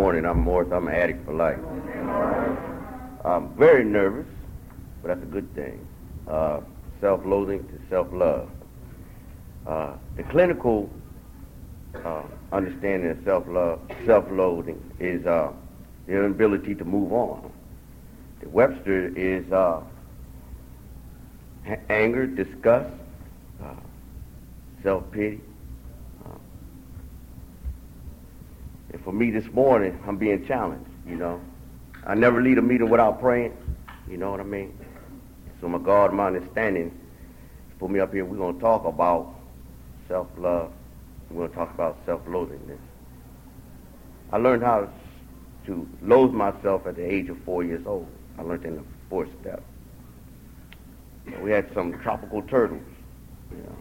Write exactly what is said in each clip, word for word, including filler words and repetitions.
morning. I'm Morris. I'm an addict for life. I'm very nervous, but that's a good thing. Uh, self-loathing to self-love. Uh, the clinical uh, understanding of self-love, self-loathing is uh, the inability to move on. The Webster is uh, anger, disgust, uh, self-pity. Uh, and for me this morning, I'm being challenged, you know. I never lead a meeting without praying, you know what I mean? So my God, my understanding, put me up here, we're going to talk about self-love. We're going to talk about self-loathingness. I learned how to loathe myself at the age of four years old. I learned in the fourth step. We had some tropical turtles, you know.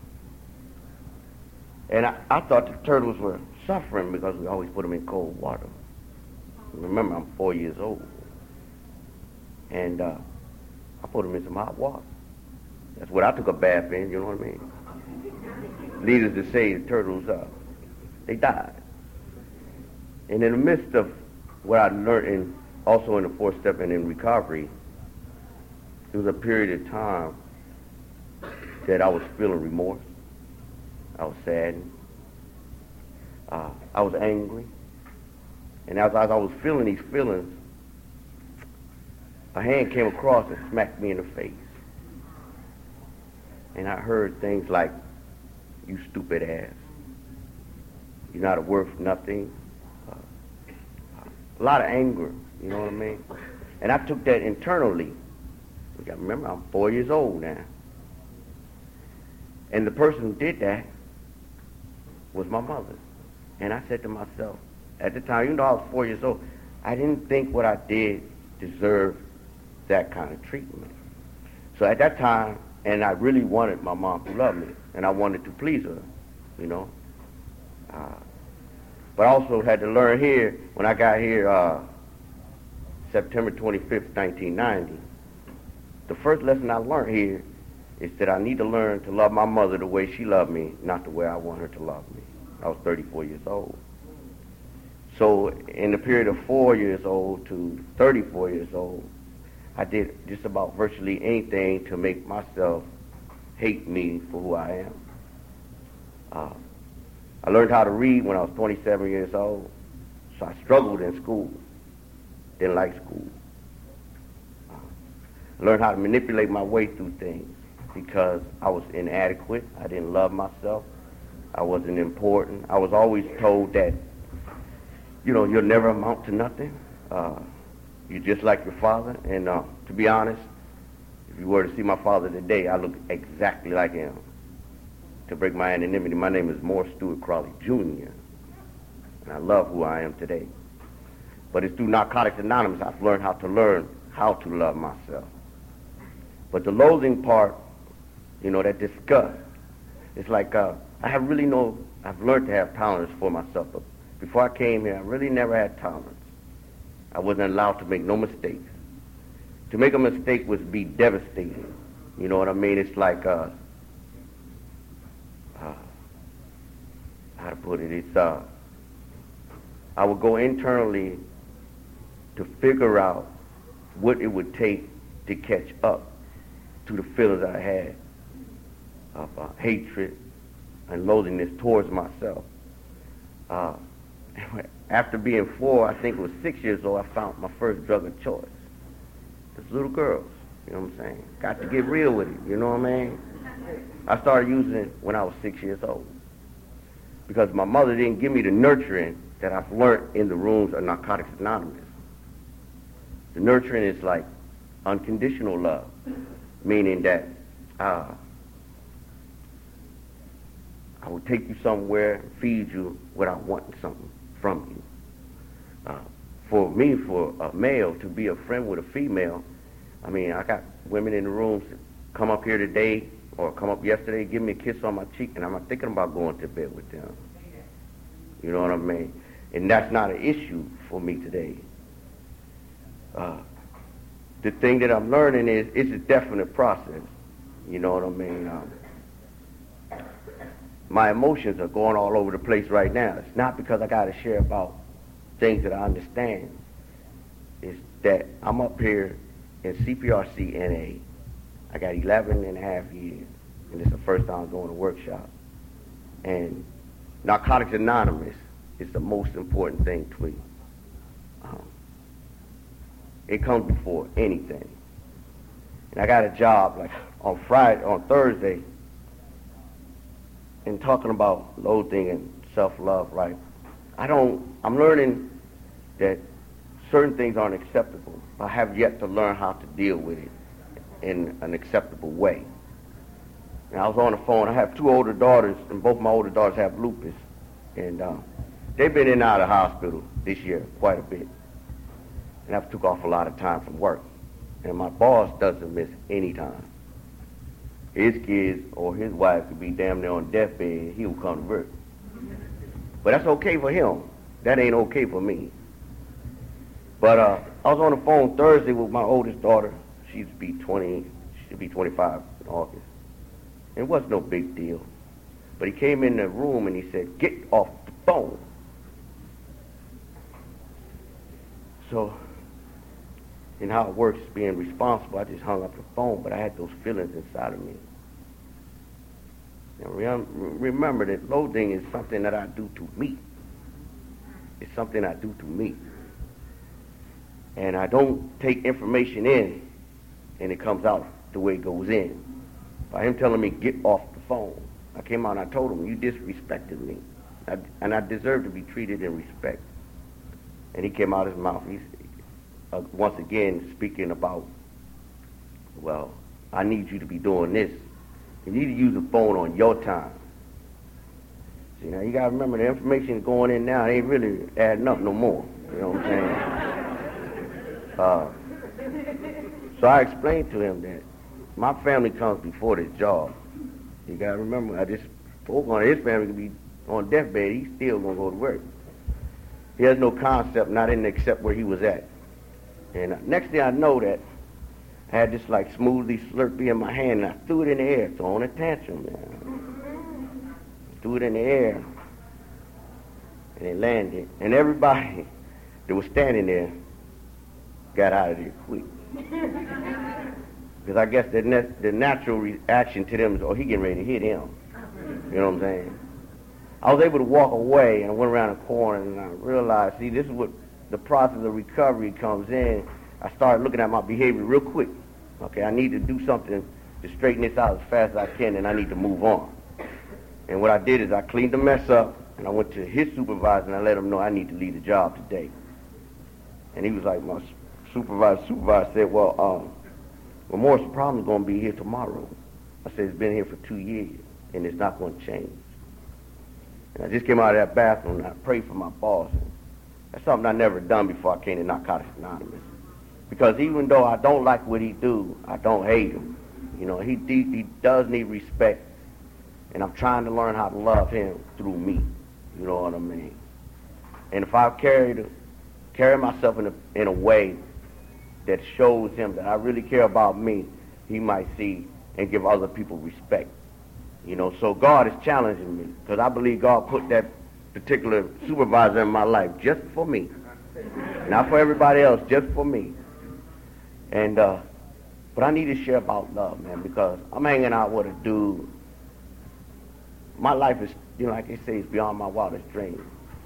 And I, I thought the turtles were suffering because we always put them in cold water. Remember, I'm four years old. And uh, I put them in some hot water. That's what I took a bath in, you know what I mean? Needless to say, the turtles, uh, they died. And in the midst of what I learned, in, also in the fourth step and in recovery, there was a period of time that I was feeling remorse. I was saddened. Uh, I was angry. And as, as I was feeling these feelings, a hand came across and smacked me in the face. And I heard things like, "You stupid ass. You're not worth nothing." Uh, a lot of anger, you know what I mean? And I took that internally. You got to remember, I'm four years old now. And the person who did that was my mother. And I said to myself, at the time, even though I was four years old, I didn't think what I did deserved that kind of treatment. So at that time, and I really wanted my mom to love me, and I wanted to please her, you know. Uh, but I also had to learn here, when I got here, uh, September twenty-fifth, nineteen ninety, the first lesson I learned here is that I need to learn to love my mother the way she loved me, not the way I want her to love me. I was thirty-four years old. So in the period of four years old to thirty-four years old, I did just about virtually anything to make myself hate me for who I am. Uh, I learned how to read when I was twenty-seven years old, so I struggled in school. Didn't like school. Uh, I learned how to manipulate my way through things because I was inadequate. I didn't love myself. I wasn't important. I was always told that, you know, you'll never amount to nothing. Uh, you're just like your father. And uh, to be honest, if you were to see my father today, I look exactly like him. To break my anonymity, my name is Morris Stewart Crawley, Junior And I love who I am today. But it's through Narcotics Anonymous I've learned how to learn how to love myself. But the loathing part, you know, that disgust, it's like uh, I have really no, I've learned to have tolerance for myself. But before I came here, I really never had tolerance. I wasn't allowed to make no mistakes. To make a mistake would be devastating. You know what I mean? It's like, uh, uh, how to put it, it's, uh, I would go internally to figure out what it would take to catch up to the feelings I had of uh, hatred and loathingness towards myself. Uh, after being four, I think it was six years old, I found my first drug of choice. It's little girls, you know what I'm saying? Got to get real with it, you know what I mean? I started using it when I was six years old because my mother didn't give me the nurturing that I've learned in the rooms of Narcotics Anonymous. The nurturing is like unconditional love, meaning that uh, I will take you somewhere and feed you without wanting something from you. Uh, for me, for a male to be a friend with a female, I mean, I got women in the rooms that come up here today or come up yesterday, give me a kiss on my cheek, and I'm not thinking about going to bed with them. You know what I mean? And that's not an issue for me today. Uh, the thing that I'm learning is it's a definite process. You know what I mean? Um, my emotions are going all over the place right now. It's not because I got to share about things that I understand is that I'm up here in C P R C N A. I got eleven and a half years, and it's the first time I'm doing a workshop. And Narcotics Anonymous is the most important thing to me. Um, it comes before anything. And I got a job like on Friday, on Thursday, and talking about loathing and self-love, right? I don't, I'm learning that certain things aren't acceptable. I have yet to learn how to deal with it in an acceptable way. And I was on the phone. I have two older daughters, and both my older daughters have lupus. And um, they've been in and out of the hospital this year quite a bit. And I've took off a lot of time from work. And my boss doesn't miss any time. His kids or his wife could be damn near on deathbed, he will come to work. But that's okay for him. That ain't okay for me. But uh, I was on the phone Thursday with my oldest daughter. She'd be twenty, she'd be twenty-five in August. It wasn't no big deal. But he came in the room and he said, "Get off the phone." So, in how it works, being responsible, I just hung up the phone, but I had those feelings inside of me. Now, rem- remember that loathing is something that I do to me. It's something I do to me. And I don't take information in and it comes out the way it goes in. By him telling me, "Get off the phone," I came out and I told him, "You disrespected me. I, and I deserve to be treated in respect." And he came out of his mouth. He's uh, once again speaking about, "Well, I need you to be doing this. You need to use the phone on your time." See, now you got to remember the information going in now ain't really adding up no more. You know what I'm saying? uh, so I explained to him that my family comes before this job. You got to remember, I just spoke on his family could be on deathbed. He's still going to go to work. He has no concept, not in accept where he was at. And uh, next thing I know that, I had this like smoothie Slurpee in my hand, and I threw it in the air, throwing a tantrum, man. Threw it in the air, and it landed. And everybody that was standing there got out of there quick. Because I guess the, ne- the natural reaction to them is, oh, he getting ready to hit him. You know what I'm saying? I was able to walk away, and I went around the corner, and I realized, see, this is what the process of recovery comes in. I started looking at my behavior real quick. Okay, I need to do something to straighten this out as fast as I can, and I need to move on. And what I did is I cleaned the mess up, and I went to his supervisor, and I let him know I need to leave the job today. And he was like, my supervisor, supervisor said, well, um, well, Morris, the problem's going to be here tomorrow. I said, it's been here for two years, and it's not going to change. And I just came out of that bathroom, and I prayed for my boss. And that's something I never done before I came to Narcotics Anonymous. Because even though I don't like what he do, I don't hate him. You know, he, he, he does need respect, and I'm trying to learn how to love him through me. You know what I mean? And if I carry, the, carry myself in a, in a way that shows him that I really care about me, he might see and give other people respect. You know, so God is challenging me, because I believe God put that particular supervisor in my life just for me. Not for everybody else, just for me. And, uh, but I need to share about love, man, because I'm hanging out with a dude. My life is, you know, like they say, it's beyond my wildest dreams.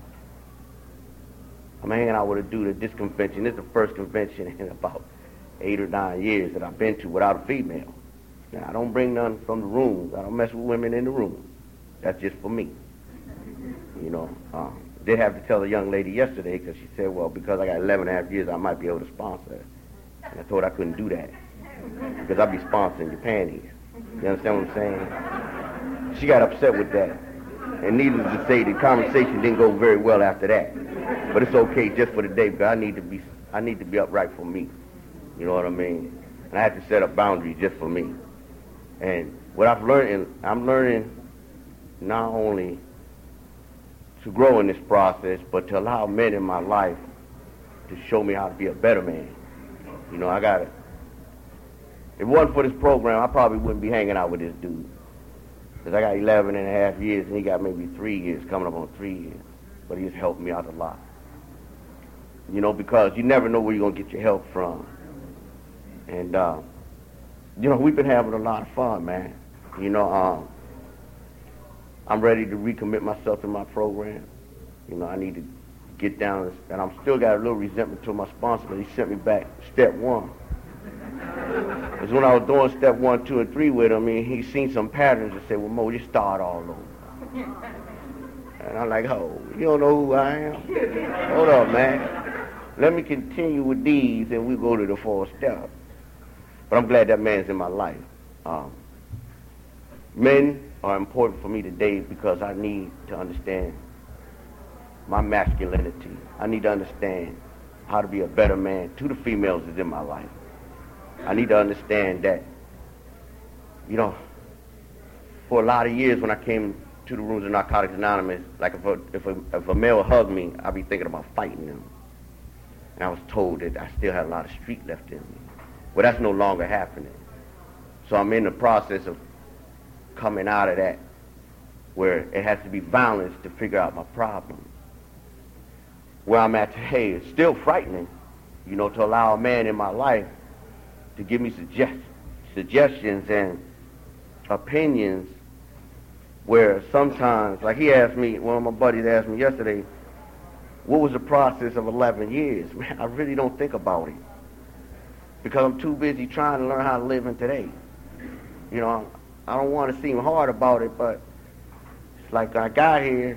I'm hanging out with a dude at this convention. This is the first convention in about eight or nine years that I've been to without a female. Now, I don't bring none from the rooms. I don't mess with women in the room. That's just for me. You know, um, did have to tell a young lady yesterday, because she said, well, because I got eleven and a half years, I might be able to sponsor her. And I told her I couldn't do that, because I'd be sponsoring your panties. You understand what I'm saying? She got upset with that. And needless to say, the conversation didn't go very well after that. But it's okay just for the day, because I need to be, I need to be upright for me. You know what I mean? And I have to set up boundaries just for me. And what I've learned, I'm learning not only to grow in this process, but to allow men in my life to show me how to be a better man. You know, I got to, if it wasn't for this program, I probably wouldn't be hanging out with this dude. Because I got eleven and a half years, and he got maybe three years, coming up on three years. But he's helped me out a lot. You know, because you never know where you're going to get your help from. And, uh, you know, we've been having a lot of fun, man. You know, um, I'm ready to recommit myself to my program. You know, I need to get down, and I'm still got a little resentment to my sponsor, but he sent me back step one. Because when I was doing step one, two, and three with him, I mean, he seen some patterns and said, well, Mo, just start all over. And I'm like, oh, you don't know who I am? Hold up, man. Let me continue with these, and we'll go to the fourth step. But I'm glad that man's in my life. Um, men are important for me today because I need to understand my masculinity. I need to understand how to be a better man to the females that's in my life. I need to understand that, you know, for a lot of years when I came to the rooms of Narcotics Anonymous, like if a, if a, if a male hugged me, I'd be thinking about fighting them. And I was told that I still had a lot of street left in me. Well, that's no longer happening. So I'm in the process of coming out of that, where it has to be violence to figure out my problem. Where I'm at today is still frightening, you know, to allow a man in my life to give me suggest- suggestions and opinions where sometimes, like he asked me, one of my buddies asked me yesterday, what was the process of eleven years? Man, I really don't think about it because I'm too busy trying to learn how to live in today. You know, I don't want to seem hard about it, but it's like when I got here,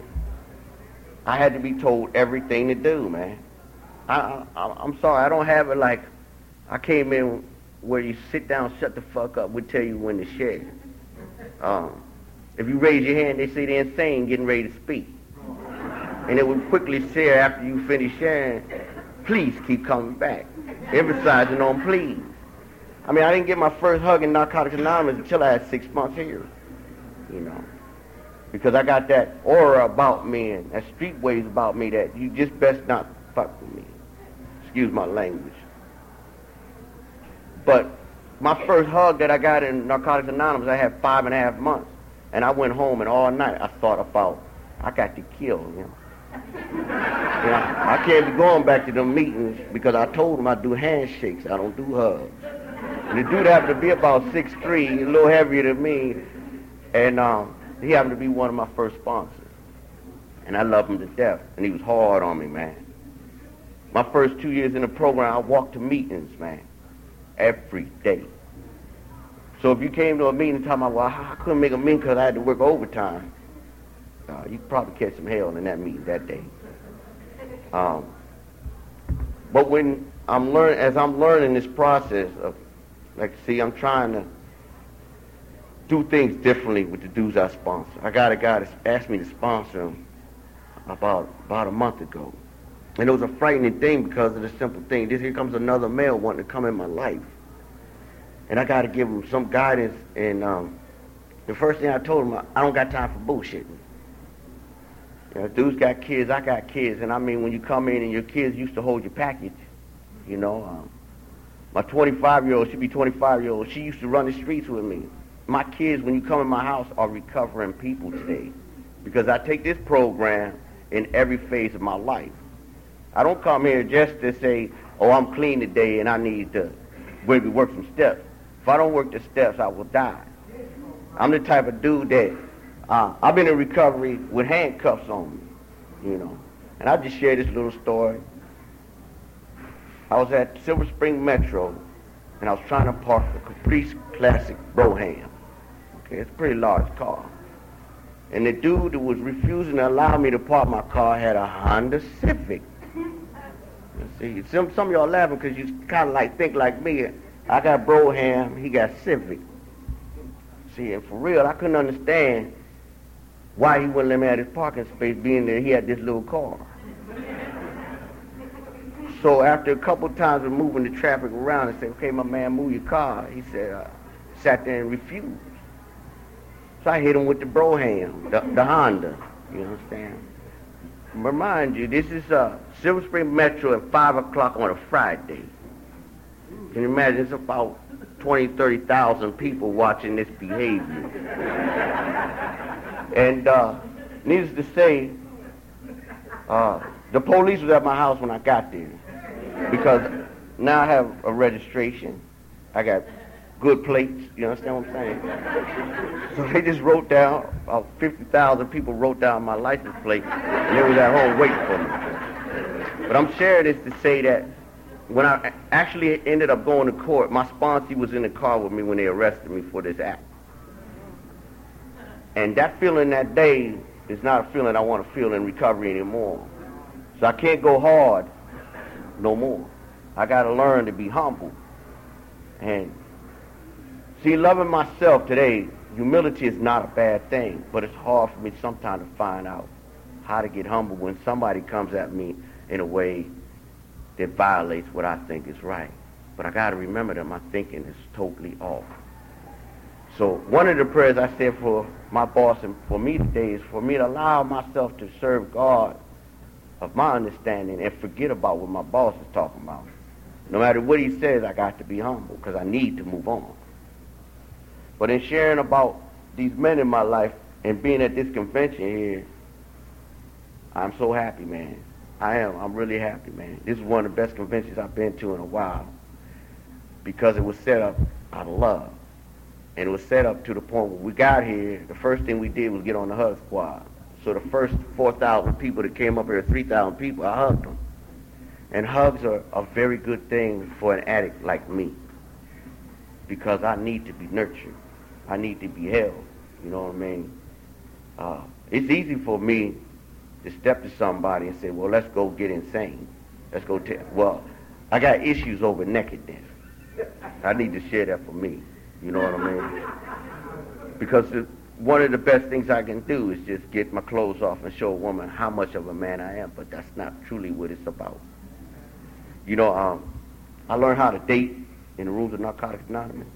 I had to be told everything to do, man. I, I, I'm sorry, I don't have it like I came in where you sit down, shut the fuck up, we'll tell you when to share. Um, if you raise your hand, they say they're insane getting ready to speak. And it would quickly share after you finish sharing, please keep coming back, emphasizing on please. I mean, I didn't get my first hug in Narcotics Anonymous until I had six months here, you know, because I got that aura about me and that street ways about me that you just best not fuck with me. Excuse my language. But my first hug that I got in Narcotics Anonymous, I had five and a half months. And I went home and all night I thought about, I got to kill him. You know, I can't be going back to them meetings because I told him I do handshakes, I don't do hugs. And the dude happened to be about six three, a little heavier than me, and um, he happened to be one of my first sponsors. And I love him to death, and he was hard on me, man. My first two years in the program, I walked to meetings, man, every day. So if you came to a meeting talking about, well, I couldn't make a meeting because I had to work overtime, uh, you could probably catch some hell in that meeting that day. Um, but when I'm learning, as I'm learning this process of, like, see, I'm trying to do things differently with the dudes I sponsor. I got a guy that asked me to sponsor him about about a month ago. And it was a frightening thing because of the simple thing. This here comes another male wanting to come in my life. And I got to give him some guidance. And um, the first thing I told him, I don't got time for bullshitting. You know, dudes got kids, I got kids. And I mean, when you come in and your kids used to hold your package, you know, um, my twenty-five-year-old, she be twenty-five-year-old, she used to run the streets with me. My kids, when you come in my house, are recovering people today because I take this program in every phase of my life. I don't come here just to say, oh, I'm clean today and I need to maybe work some steps. If I don't work the steps, I will die. I'm the type of dude that, uh, I've been in recovery with handcuffs on me, you know. And I'll just share this little story. I was at Silver Spring Metro, and I was trying to park a Caprice Classic Brougham. Okay, it's a pretty large car. And the dude who was refusing to allow me to park my car had a Honda Civic. See, some, some of y'all laughing because you kind of like think like me. I got Brougham, he got Civic. See, and for real, I couldn't understand why he wouldn't let me have his parking space, being that he had this little car. So after a couple times of moving the traffic around and said, okay, my man, move your car, he said, uh, sat there and refused. So I hit him with the Brougham, the, the Honda, you understand? Remind you, this is uh, Silver Spring Metro at five o'clock on a Friday. Can you imagine? It's about twenty, thirty thousand people watching this behavior. And uh, needless to say, uh, The police was at my house when I got there because now I have a registration. I got good plates. You understand what I'm saying? So they just wrote down, about fifty thousand people wrote down my license plate, and they was at home waiting for me. But I'm sharing this to say that when I actually ended up going to court, my sponsor was in the car with me when they arrested me for this act. And that feeling that day is not a feeling I want to feel in recovery anymore. So I can't go hard no more. I got to learn to be humble. And see, loving myself today, humility is not a bad thing, but it's hard for me sometimes to find out how to get humble when somebody comes at me in a way that violates what I think is right. But I got to remember that my thinking is totally off. So one of the prayers I said for my boss and for me today is for me to allow myself to serve God of my understanding and forget about what my boss is talking about. No matter what he says, I got to be humble because I need to move on. But in sharing about these men in my life and being at this convention here, I'm so happy, man. I am. I'm really happy, man. This is one of the best conventions I've been to in a while because it was set up out of love. And it was set up to the point where we got here, the first thing we did was get on the hug squad. So the first four thousand people that came up here, three thousand people, I hugged them. And hugs are a very good thing for an addict like me because I need to be nurtured. I need to be held. You know what I mean? Uh, it's easy for me to step to somebody and say, well, let's go get insane. Let's go tell. Well, I got issues over nakedness. I need to share that for me. You know what I mean? Because it, one of the best things I can do is just get my clothes off and show a woman how much of a man I am, but that's not truly what it's about. You know, um, I learned how to date in the rooms of Narcotics Anonymous.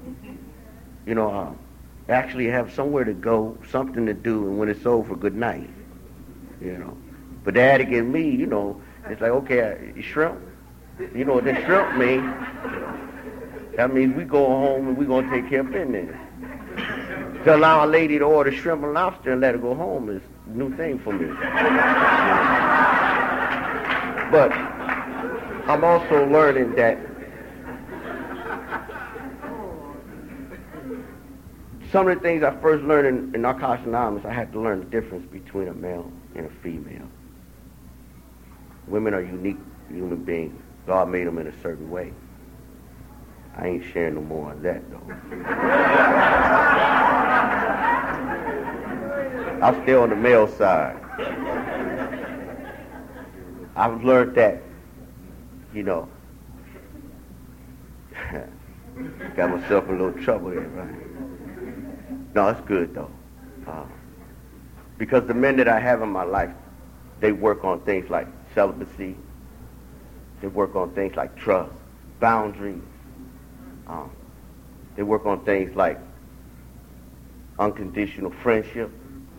You know, um, actually have somewhere to go, something to do, and when it's over, good night. You know, but the addict in me, you know, it's like, okay, you shrimp. You know what that shrimp mean? That means we go home and we're going to take care of business. To allow a lady to order shrimp and lobster and let her go home is a new thing for me. But I'm also learning that some of the things I first learned in, in Narcotics Anonymous, I had to learn the difference between a male and a female. Women are unique human beings. God made them in a certain way. I ain't sharing no more on that, though. I'll stay on the male side. I've learned that, you know, got myself in a little trouble there, right? No, it's good, though. Uh, because the men that I have in my life, they work on things like celibacy. They work on things like trust, boundaries. Um, they work on things like unconditional friendship.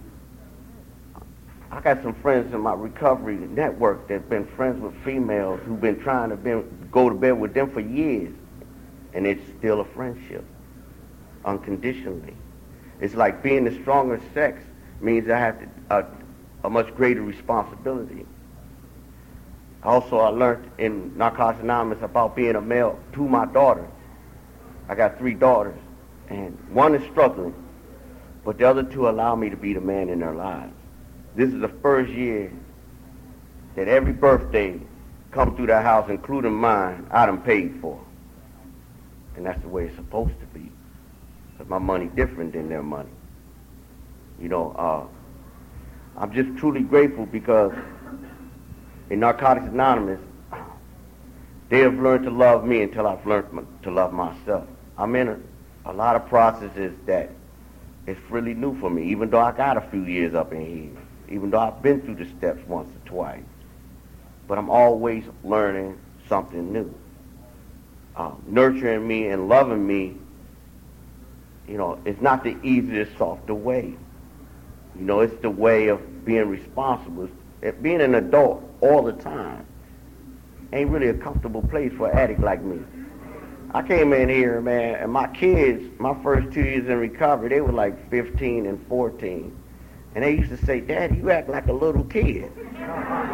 I got some friends in my recovery network that have been friends with females who've been trying to be, go to bed with them for years, and it's still a friendship, unconditionally. It's like being the stronger sex means I have to, uh, a much greater responsibility. Also, I learned in Narcotics Anonymous about being a male to my daughters. I got three daughters, and one is struggling, but the other two allow me to be the man in their lives. This is the first year that every birthday come through that house, including mine, I done paid for. And that's the way it's supposed to be. Because my money different than their money. You know, uh, I'm just truly grateful because in Narcotics Anonymous, they have learned to love me until I've learned to love myself. I'm in a, a lot of processes that it's really new for me, even though I got a few years up in here, even though I've been through the steps once or twice. But I'm always learning something new. Um, nurturing me and loving me, you know, it's not the easiest, softer way. You know, it's the way of being responsible. It, being an adult all the time ain't really a comfortable place for an addict like me. I came in here, man, and my kids, my first two years in recovery, they were like fifteen and fourteen. And they used to say, Daddy, you act like a little kid.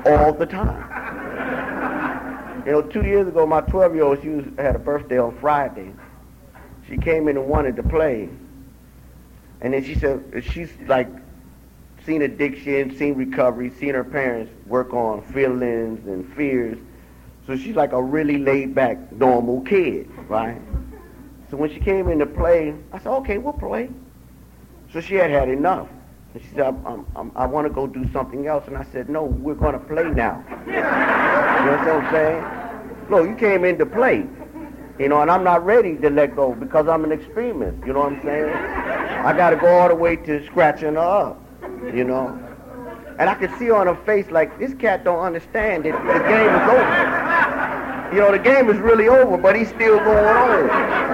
all the time. You know, two years ago, my twelve-year-old, she was, had a birthday on Friday. She came in and wanted to play. And then she said, she's like seen addiction, seen recovery, seen her parents work on feelings and fears. So she's like a really laid-back, normal kid, right? So when she came in to play, I said, okay, we'll play. So she had had enough. And she said, I'm, I'm, I want to go do something else. And I said, no, we're going to play now. You know what I'm saying? No, you came in to play. You know, and I'm not ready to let go because I'm an extremist. You know what I'm saying? I got to go all the way to scratching her up, you know. And I could see on her face like, this cat don't understand that the game is over. You know, the game is really over, but he's still going on.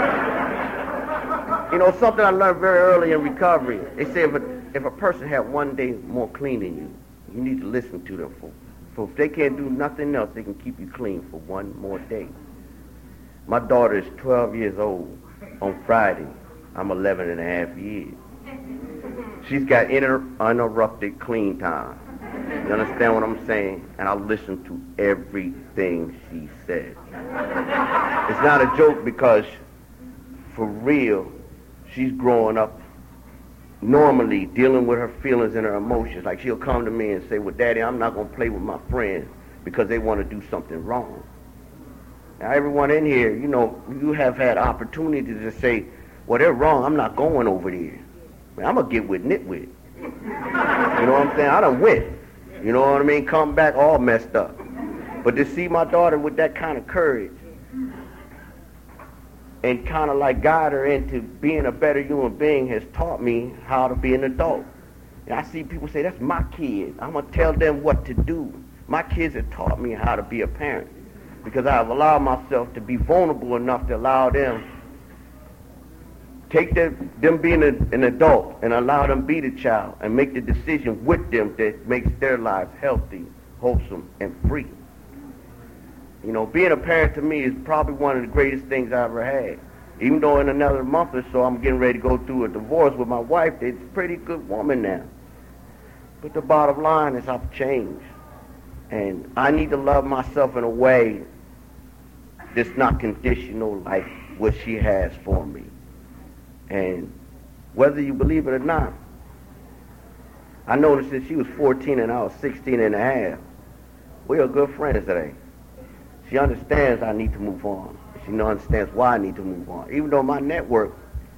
You know, something I learned very early in recovery. They say if a, if a person had one day more clean than you, you need to listen to them. For, for if they can't do nothing else, they can keep you clean for one more day. My daughter is twelve years old on Friday. I'm eleven and a half years. She's got inter- uninterrupted clean time. You understand what I'm saying? And I listen to everything she says. It's not a joke because, for real, she's growing up normally dealing with her feelings and her emotions. Like she'll come to me and say, well, Daddy, I'm not going to play with my friends because they want to do something wrong. Now, everyone in here, you know, you have had opportunity to say, well, they're wrong. I'm not going over there. Man, I'm going to get with nitwit. You know what I'm saying? I done went. You know what I mean? Come back all messed up. But to see my daughter with that kind of courage and kind of like guide her into being a better human being has taught me how to be an adult. And I see people say, that's my kid. I'm going to tell them what to do. My kids have taught me how to be a parent because I've allowed myself to be vulnerable enough to allow them take the, them being a, an adult and allow them be the child and make the decision with them that makes their lives healthy, wholesome, and free. You know, being a parent to me is probably one of the greatest things I ever had. Even though in another month or so I'm getting ready to go through a divorce with my wife, it's a pretty good woman now. But the bottom line is I've changed. And I need to love myself in a way that's not conditional like what she has for me. And whether you believe it or not, I noticed that she was fourteen and I was sixteen and a half. We are good friends today. She understands I need to move on. She understands why I need to move on. Even though my network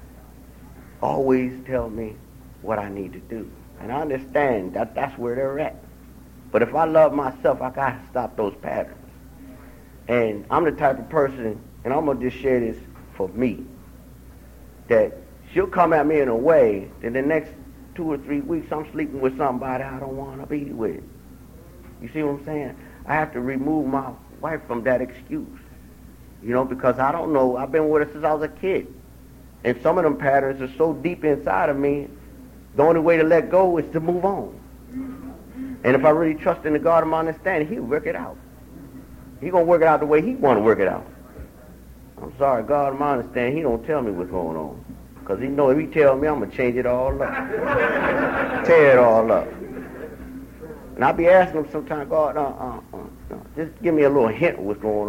always tells me what I need to do. And I understand that that's where they're at. But if I love myself, I got to stop those patterns. And I'm the type of person, and I'm going to just share this for me, that she'll come at me in a way that the next two or three weeks I'm sleeping with somebody I don't want to be with. You see what I'm saying? I have to remove my wife from that excuse. You know, because I don't know, I've been with her since I was a kid. And some of them patterns are so deep inside of me, the only way to let go is to move on. And if I really trust in the God of my understanding, he'll work it out. He's going to work it out the way he want to work it out. I'm sorry, God of my understanding, he don't tell me what's going on. Because he know if he tell me, I'm going to change it all up. Tear it all up. And I be asking him sometimes, God, uh, uh, uh, uh, just give me a little hint of what's going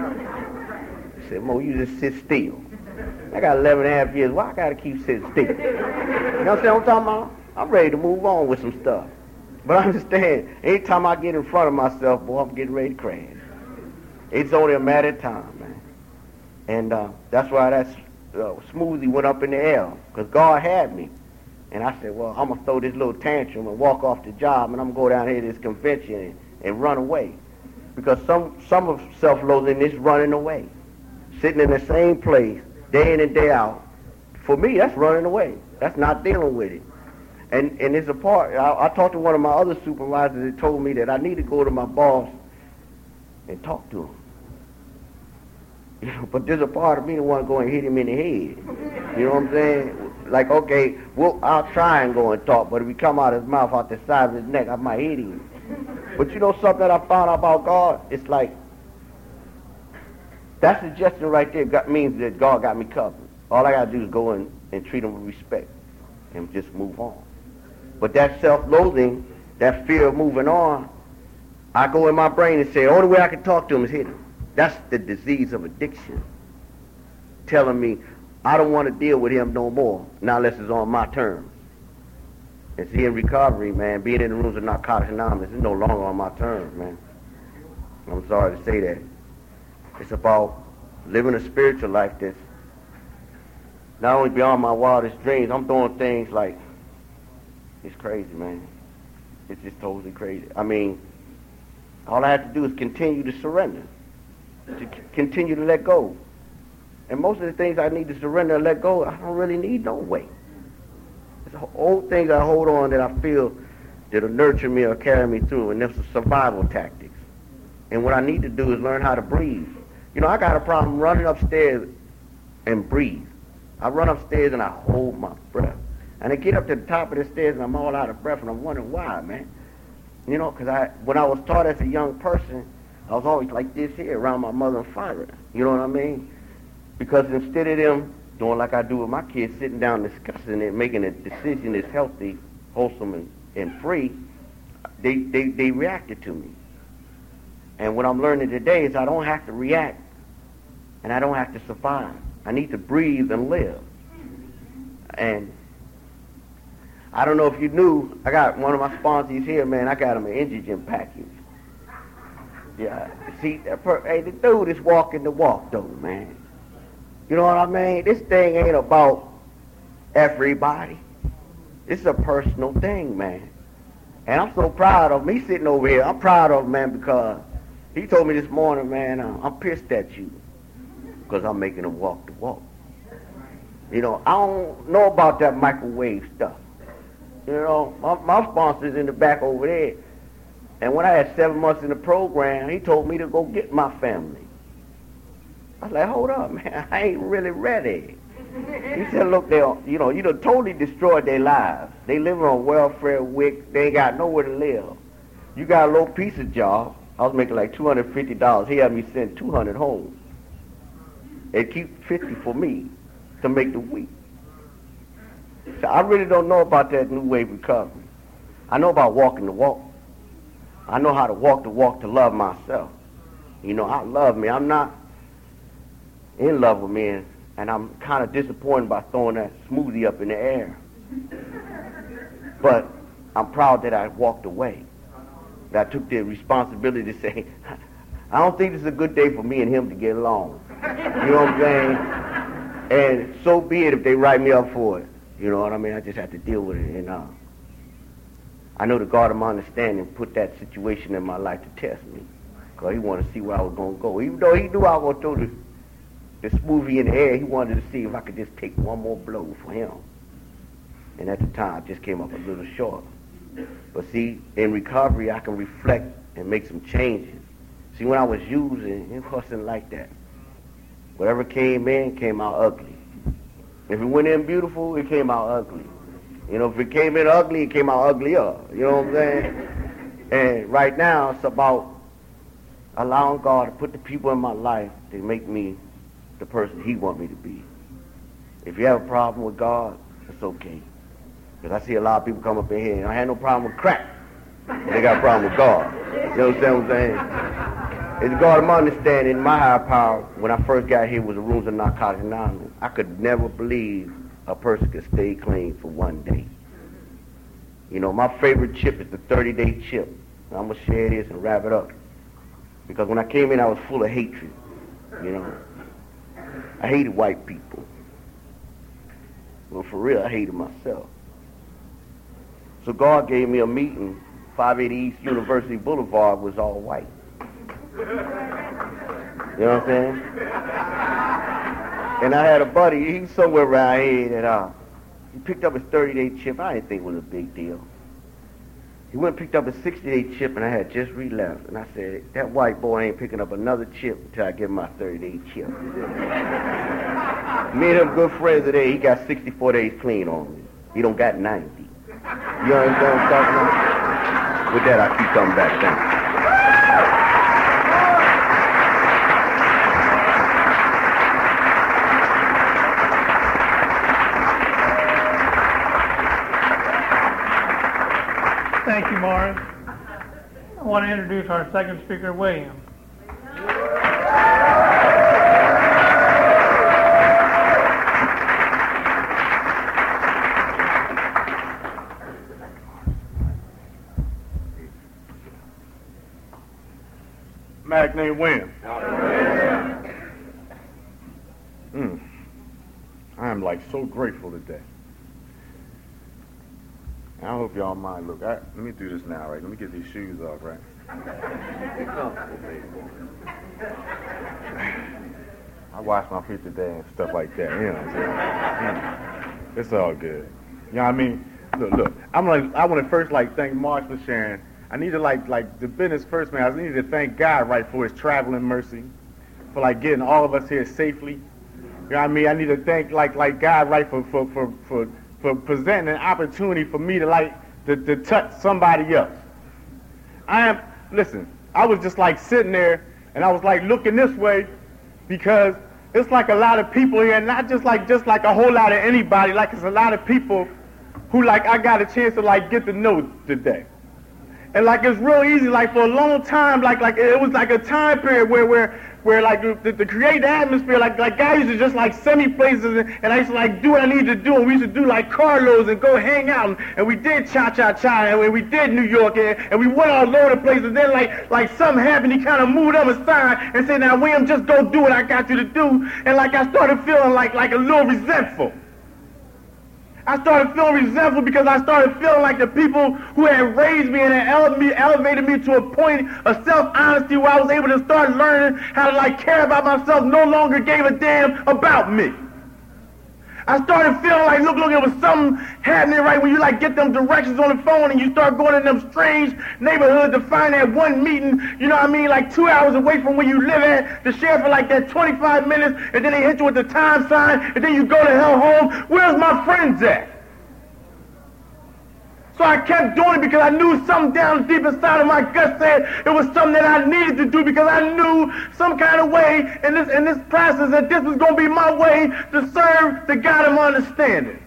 on. He said, Mo, you just sit still. I got eleven and a half years. Why I got to keep sitting still? You know what I'm talking about? I'm ready to move on with some stuff. But I understand, anytime I get in front of myself, boy, I'm getting ready to crash. It's only a matter of time, man. And uh, that's why that uh, smoothie went up in the air, because God had me. And I said, well, I'm going to throw this little tantrum and walk off the job, and I'm going to go down here to this convention and, and run away. Because some, some of self-loathing is running away. Sitting in the same place, day in and day out. For me, that's running away. That's not dealing with it. And and it's a part, I, I talked to one of my other supervisors that told me that I need to go to my boss and talk to him. You know, but there's a part of me that want to go and hit him in the head. You know what I'm saying? Like, okay, well, I'll try and go and talk, but if he come out of his mouth, out the side of his neck, I might hit him. But you know something that I found out about God? It's like, that suggestion right there got, means that God got me covered. All I got to do is go in and treat him with respect and just move on. But that self-loathing, that fear of moving on, I go in my brain and say, the only way I can talk to him is hit him. That's the disease of addiction. Telling me, I don't want to deal with him no more, not unless it's on my terms. And see, in recovery, man, being in the rooms of Narcotics Anonymous is no longer on my terms, man. I'm sorry to say that. It's about living a spiritual life that's not only beyond my wildest dreams. I'm doing things like, it's crazy, man. It's just totally crazy. I mean, all I have to do is continue to surrender, to c- continue to let go. And most of the things I need to surrender and let go, I don't really need no weight. It's old things I hold on that I feel that'll nurture me or carry me through, and that's survival tactics. And what I need to do is learn how to breathe. You know, I got a problem running upstairs and breathe. I run upstairs and I hold my breath. And I get up to the top of the stairs and I'm all out of breath, and I'm wondering why, man. You know, because I, when I was taught as a young person, I was always like this here around my mother and father. You know what I mean? Because instead of them doing like I do with my kids, sitting down discussing it, making a decision that's healthy, wholesome, and, and free, they, they, they reacted to me. And what I'm learning today is I don't have to react, and I don't have to survive. I need to breathe and live. And I don't know if you knew, I got one of my sponsors here, man, I got him an Indigent package. Yeah, see, that per- hey, the dude is walking the walk, though, man. You know what I mean? This thing ain't about everybody. It's a personal thing, man. And I'm so proud of him. He's sitting over here. I'm proud of him, man, because he told me this morning, man, uh, I'm pissed at you because I'm making him walk the walk. You know, I don't know about that microwave stuff. You know, my, my sponsor's in the back over there. And when I had seven months in the program, he told me to go get my family. I was like, hold up, man, I ain't really ready. He said, look, they, you know, you done totally destroyed their lives. They living on welfare, W I C. They ain't got nowhere to live. You got a little piece of job. I was making like two hundred fifty dollars. He had me send two hundred home. And keep fifty for me to make the week. So I really don't know about that new wave recovery. I know about walking the walk. I know how to walk the walk to love myself. You know, I love me. I'm not in love with me, and, and I'm kind of disappointed by throwing that smoothie up in the air. But I'm proud that I walked away. That I took the responsibility to say, I don't think this is a good day for me and him to get along. You know what I'm saying? And so be it if they write me up for it. You know what I mean? I just have to deal with it. And uh, I know the God of my understanding put that situation in my life to test me, because he wanted to see where I was going to go. Even though he knew I was going to throw the, the smoothie in the air, he wanted to see if I could just take one more blow for him. And at the time, I just came up a little short. But see, in recovery, I can reflect and make some changes. See, when I was using, it wasn't like that. Whatever came in, came out ugly. If it went in beautiful, it came out ugly. You know, if it came in ugly, it came out uglier. You know what I'm saying? And right now, it's about allowing God to put the people in my life to make me the person he wants me to be. If you have a problem with God, it's okay. Because I see a lot of people come up in here, and I had no problem with crack. They got a problem with God. You know what I'm saying? It's God of my understanding, my higher power, when I first got here was the rules of Narcotics Anonymous. I could never believe a person could stay clean for one day. You know, my favorite chip is the thirty-day chip. I'm going to share this and wrap it up. Because when I came in, I was full of hatred. You know, I hated white people. Well, for real, I hated myself. So God gave me a meeting. five eighty East University Boulevard was all white. You know what I'm saying? And I had a buddy, he's somewhere around here, that uh, he picked up his thirty-day chip. I didn't think it was a big deal. He went and picked up his sixty-day chip, and I had just relapsed. And I said, that white boy ain't picking up another chip until I give him my thirty-day chip. Me and him good friends today. He got sixty-four days clean on me. He don't got ninety. You understand what I'm talking about? With that, I keep coming back down. Thank you, Morris. I want to introduce our second speaker, William. Mac named William. Mm. I am like so grateful today. I hope y'all mind. Look, I, let me do this now, right? Let me get these shoes off, right? I washed my feet today and stuff like that. You know what I'm saying? Mm. It's all good. You know what I mean? Look, look. I'm like, I want to first like thank Marsh for sharing. I need to like, like the business first, man. I need to thank God, right, for His traveling mercy, for like getting all of us here safely. You know what I mean? I need to thank like, like God, right, for for for for. for presenting an opportunity for me to like to, to touch somebody else. I am, listen, I was just like sitting there and I was like looking this way because it's like a lot of people here, not just like just like a whole lot of anybody, like it's a lot of people who like I got a chance to like get to know today. And like it's real easy, like for a long time, like like it was like a time period where where where like the, the create the atmosphere, like like guys used to just like send me places and, and I used to like do what I needed to do, and we used to do like carloads and go hang out, and, and we did Cha Cha Cha, and we did New York, and, and we went all over the place, and then like like something happened, he kind of moved on aside and said, now William, just go do what I got you to do, and like I started feeling like like a little resentful. I started feeling resentful because I started feeling like the people who had raised me and had elevated me to a point of self-honesty where I was able to start learning how to like care about myself no longer gave a damn about me. I started feeling like, look, look, it was something happening right when you like get them directions on the phone and you start going in them strange neighborhoods to find that one meeting, you know what I mean, like two hours away from where you live at, to share for like that twenty-five minutes, and then they hit you with the time sign, and then you go to hell home. Where's my friends at? So I kept doing it because I knew something down deep inside of my gut said it was something that I needed to do, because I knew some kind of way in this in this process that this was going to be my way to serve the God of understanding.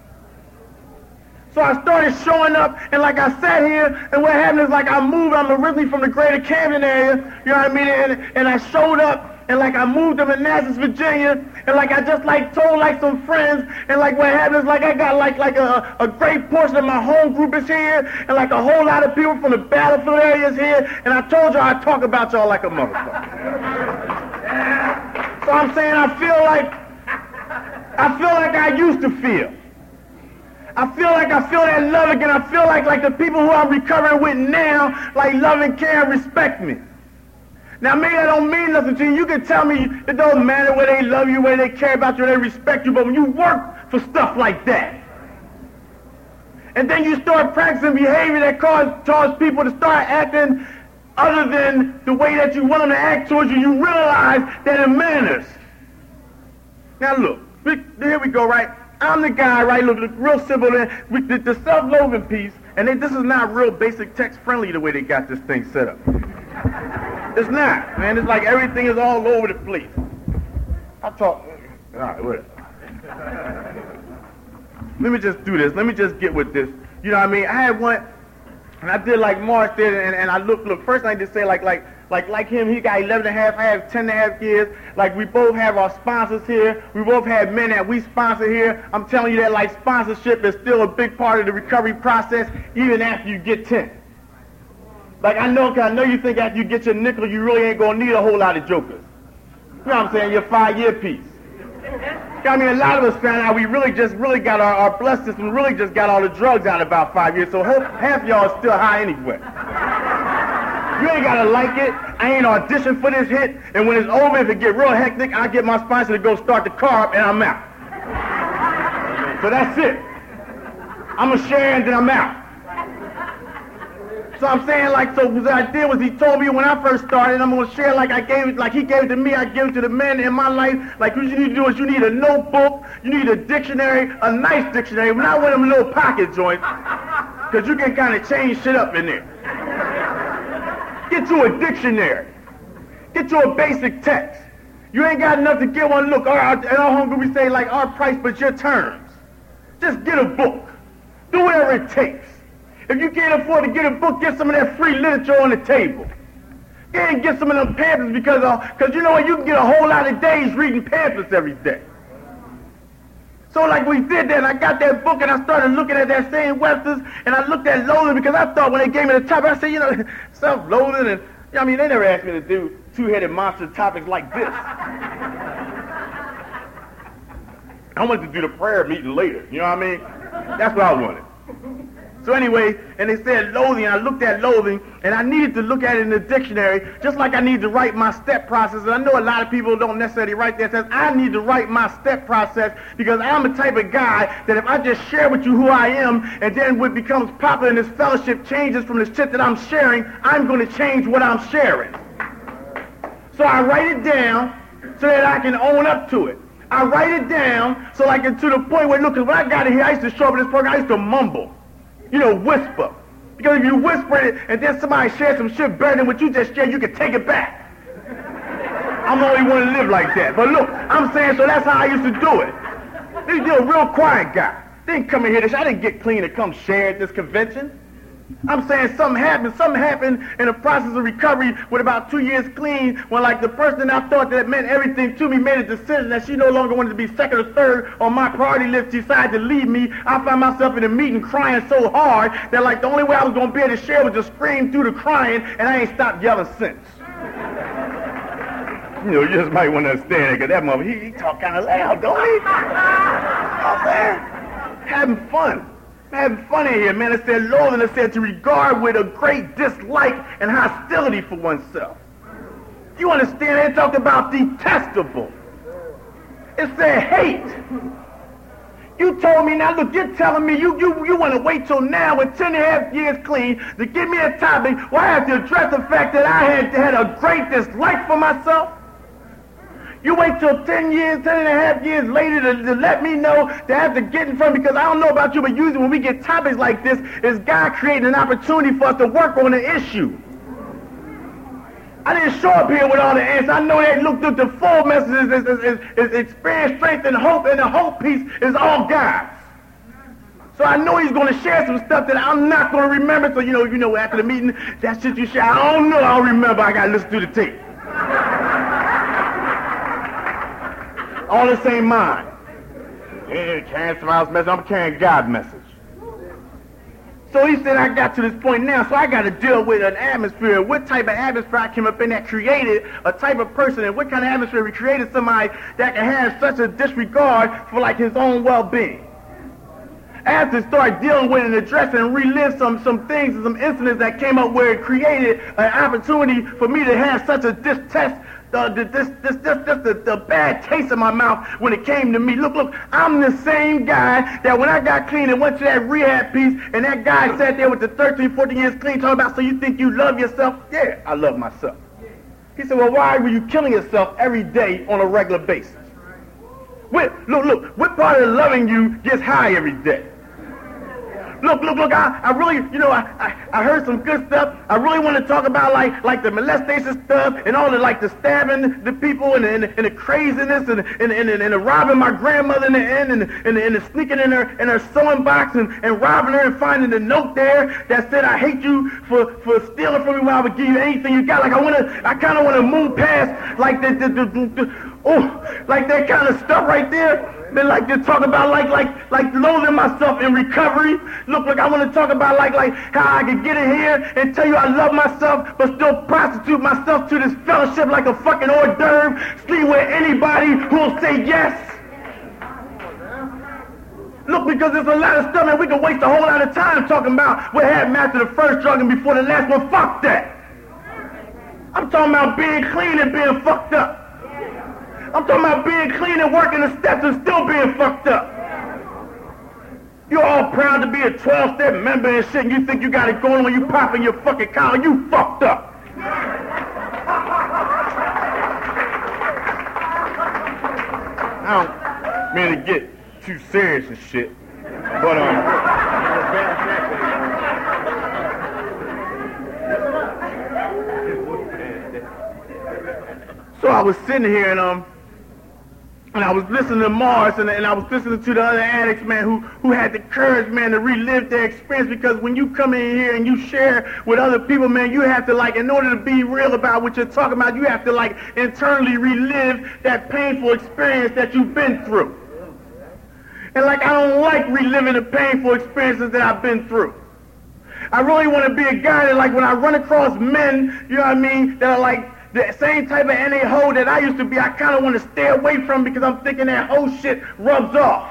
So I started showing up, and like I sat here, and what happened is like I moved. I'm originally from the greater Camden area, you know what I mean, and, and I showed up. And like I moved to Manassas, Virginia, and like I just like told like some friends, and like what happened is like I got like like a, a great portion of my home group is here, and like a whole lot of people from the battlefield area is here, and I told y'all I'd talk about y'all like a motherfucker. So I'm saying I feel like, I feel like I used to feel. I feel like I feel that love again. I feel like like the people who I'm recovering with now, like love and care and respect me. Now, maybe that don't mean nothing to you. You can tell me it don't matter where they love you, where they care about you, where they respect you, but when you work for stuff like that, and then you start practicing behavior that cause, cause people to start acting other than the way that you want them to act towards you, you realize that it matters. Now, look, here we go, right? I'm the guy, right? Look, look real simple. The, the self-loathing piece, and they, this is not real basic text-friendly the way they got this thing set up. It's not, man. It's like everything is all over the place. I talk. All right, whatever. Let me just do this. Let me just get with this. You know what I mean? I had one, and I did like Marsh did, and, and I look, look, first I need to say like, like, like, like him, he got eleven and a half, I have ten and a half years. Like, we both have our sponsors here. We both have men that we sponsor here. I'm telling you that, like, sponsorship is still a big part of the recovery process, even after you get ten. Like, I know, cause I know you think after you get your nickel, you really ain't gonna need a whole lot of jokers. You know what I'm saying? Your five-year piece. I mean, a lot of us found out we really just really got our, our blood system really just got all the drugs out in about five years, so half y'all are still high anyway. You ain't gotta like it. I ain't auditioned for this hit, and when it's over, if it get real hectic, I get my sponsor to go start the car up, and I'm out. So that's it. I'm gonna share, and then I'm out. So I'm saying, like, so what I did was he told me when I first started, I'm going to share like I gave it, like he gave it to me, I give it to the men in my life. Like, what you need to do is you need a notebook, you need a dictionary, a nice dictionary, not one of them little pocket joints, because you can kind of change shit up in there. Get you a dictionary. Get you a basic text. You ain't got enough to get one. Look, our, at our home group we say, like, our price but your terms. Just get a book. Do whatever it takes. If you can't afford to get a book, get some of that free literature on the table. And get some of them pamphlets because uh, cause you know what? You can get a whole lot of days reading pamphlets every day. So like we did that, and I got that book, and I started looking at that same Webster's, and I looked at loathing because I thought when they gave me the topic, I said, you know, self-loathing, and you know, I mean, they never asked me to do two-headed monster topics like this. I wanted to do the prayer meeting later, you know what I mean? That's what I wanted. So anyway, and they said loathing, and I looked at loathing, and I needed to look at it in the dictionary, just like I need to write my step process. And I know a lot of people don't necessarily write that. It says I need to write my step process because I'm the type of guy that if I just share with you who I am, and then what becomes popular in this fellowship changes from the shit that I'm sharing, I'm going to change what I'm sharing. So I write it down so that I can own up to it. I write it down so like to the point where, look, when I got in here, I used to show up in this program, I used to mumble. You know, whisper. Because if you whisper it and then somebody shares some shit better than what you just shared, you can take it back. I'm the only one to live like that. But look, I'm saying, so that's how I used to do it. They did a real quiet guy. They didn't come in here, I didn't get clean to come share at this convention. I'm saying something happened. Something happened in the process of recovery with about two years clean when like the person I thought that meant everything to me made a decision that she no longer wanted to be second or third on my priority list, decided to leave me. I found myself in a meeting crying so hard that like the only way I was going to be able to share was to scream through the crying, and I ain't stopped yelling since. You know, you just might want to understand it because that mother, he, he talk kind of loud, don't he? Out there, having fun. Having fun in here, man. It said loathing, it said to regard with a great dislike and hostility for oneself. You understand? They talked about detestable. It said hate. You told me, now look, you're telling me you you, you want to wait till now with ten and a half years clean to give me a topic where I have to address the fact that I had had a great dislike for myself? You wait till ten years, ten and a half years later to, to let me know to have to get in front, because I don't know about you, but usually when we get topics like this, it's God creating an opportunity for us to work on the issue. I didn't show up here with all the answers. I know they looked at the full messages is, is, is, is experience, strength, and hope, and the hope piece is all God's. So I know he's going to share some stuff that I'm not going to remember. So, you know, you know, after the meeting, that shit you share, I don't know, I don't remember. I got to listen to the tape. All the same mind. Yeah, carrying somebody else's message. I'm carrying God's message. So he said, I got to this point now, so I got to deal with an atmosphere. What type of atmosphere I came up in that created a type of person, and what kind of atmosphere we created somebody that can have such a disregard for like his own well-being. I have to start dealing with and addressing and relive some, some things and some incidents that came up where it created an opportunity for me to have such a distrust. Uh, this, this, this, this, this, the, the bad taste in my mouth when it came to me. Look, look, I'm the same guy that when I got clean and went to that rehab piece, and that guy sat there with the thirteen, fourteen years clean talking about, so you think you love yourself? Yeah, I love myself. He said, well, why were you killing yourself every day on a regular basis? What, look, look, what part of loving you gets high every day? Look, look, look, I, I really, you know, I, I, I heard some good stuff. I really want to talk about, like, like the molestation stuff and all the, like, the stabbing the people and, and, and the craziness and, and, and, and the robbing my grandmother in the end and, and, and the sneaking in her, in her sewing box and, and robbing her and finding the note there that said, I hate you for, for stealing from me when I would give you anything you got. Like, I want to, I kind of want to move past, like, the, the, the, the, the oh, like that kind of stuff right there. They like to talk about like like like loathing myself in recovery. Look, look, I want to talk about like like how I could get in here and tell you I love myself, but still prostitute myself to this fellowship like a fucking hors d'oeuvre, sleep with anybody who'll say yes. Look, because there's a lot of stuff, man, we can waste a whole lot of time talking about what happened after the first drug and before the last one. Fuck that. I'm talking about being clean and being fucked up. I'm talking about being clean and working the steps and still being fucked up. You're all proud to be a twelve-step member and shit, and you think you got it going when you popping your fucking collar. You fucked up. I don't mean to get too serious and shit, but um. So I was sitting here and um. And I was listening to Mars, and, and I was listening to the other addicts, man, who, who had the courage, man, to relive their experience. Because when you come in here and you share with other people, man, you have to, like, in order to be real about what you're talking about, you have to, like, internally relive that painful experience that you've been through. And, like, I don't like reliving the painful experiences that I've been through. I really want to be a guy that, like, when I run across men, you know what I mean, that are, like, the same type of N A hoe that I used to be, I kind of want to stay away from because I'm thinking that hoe shit rubs off.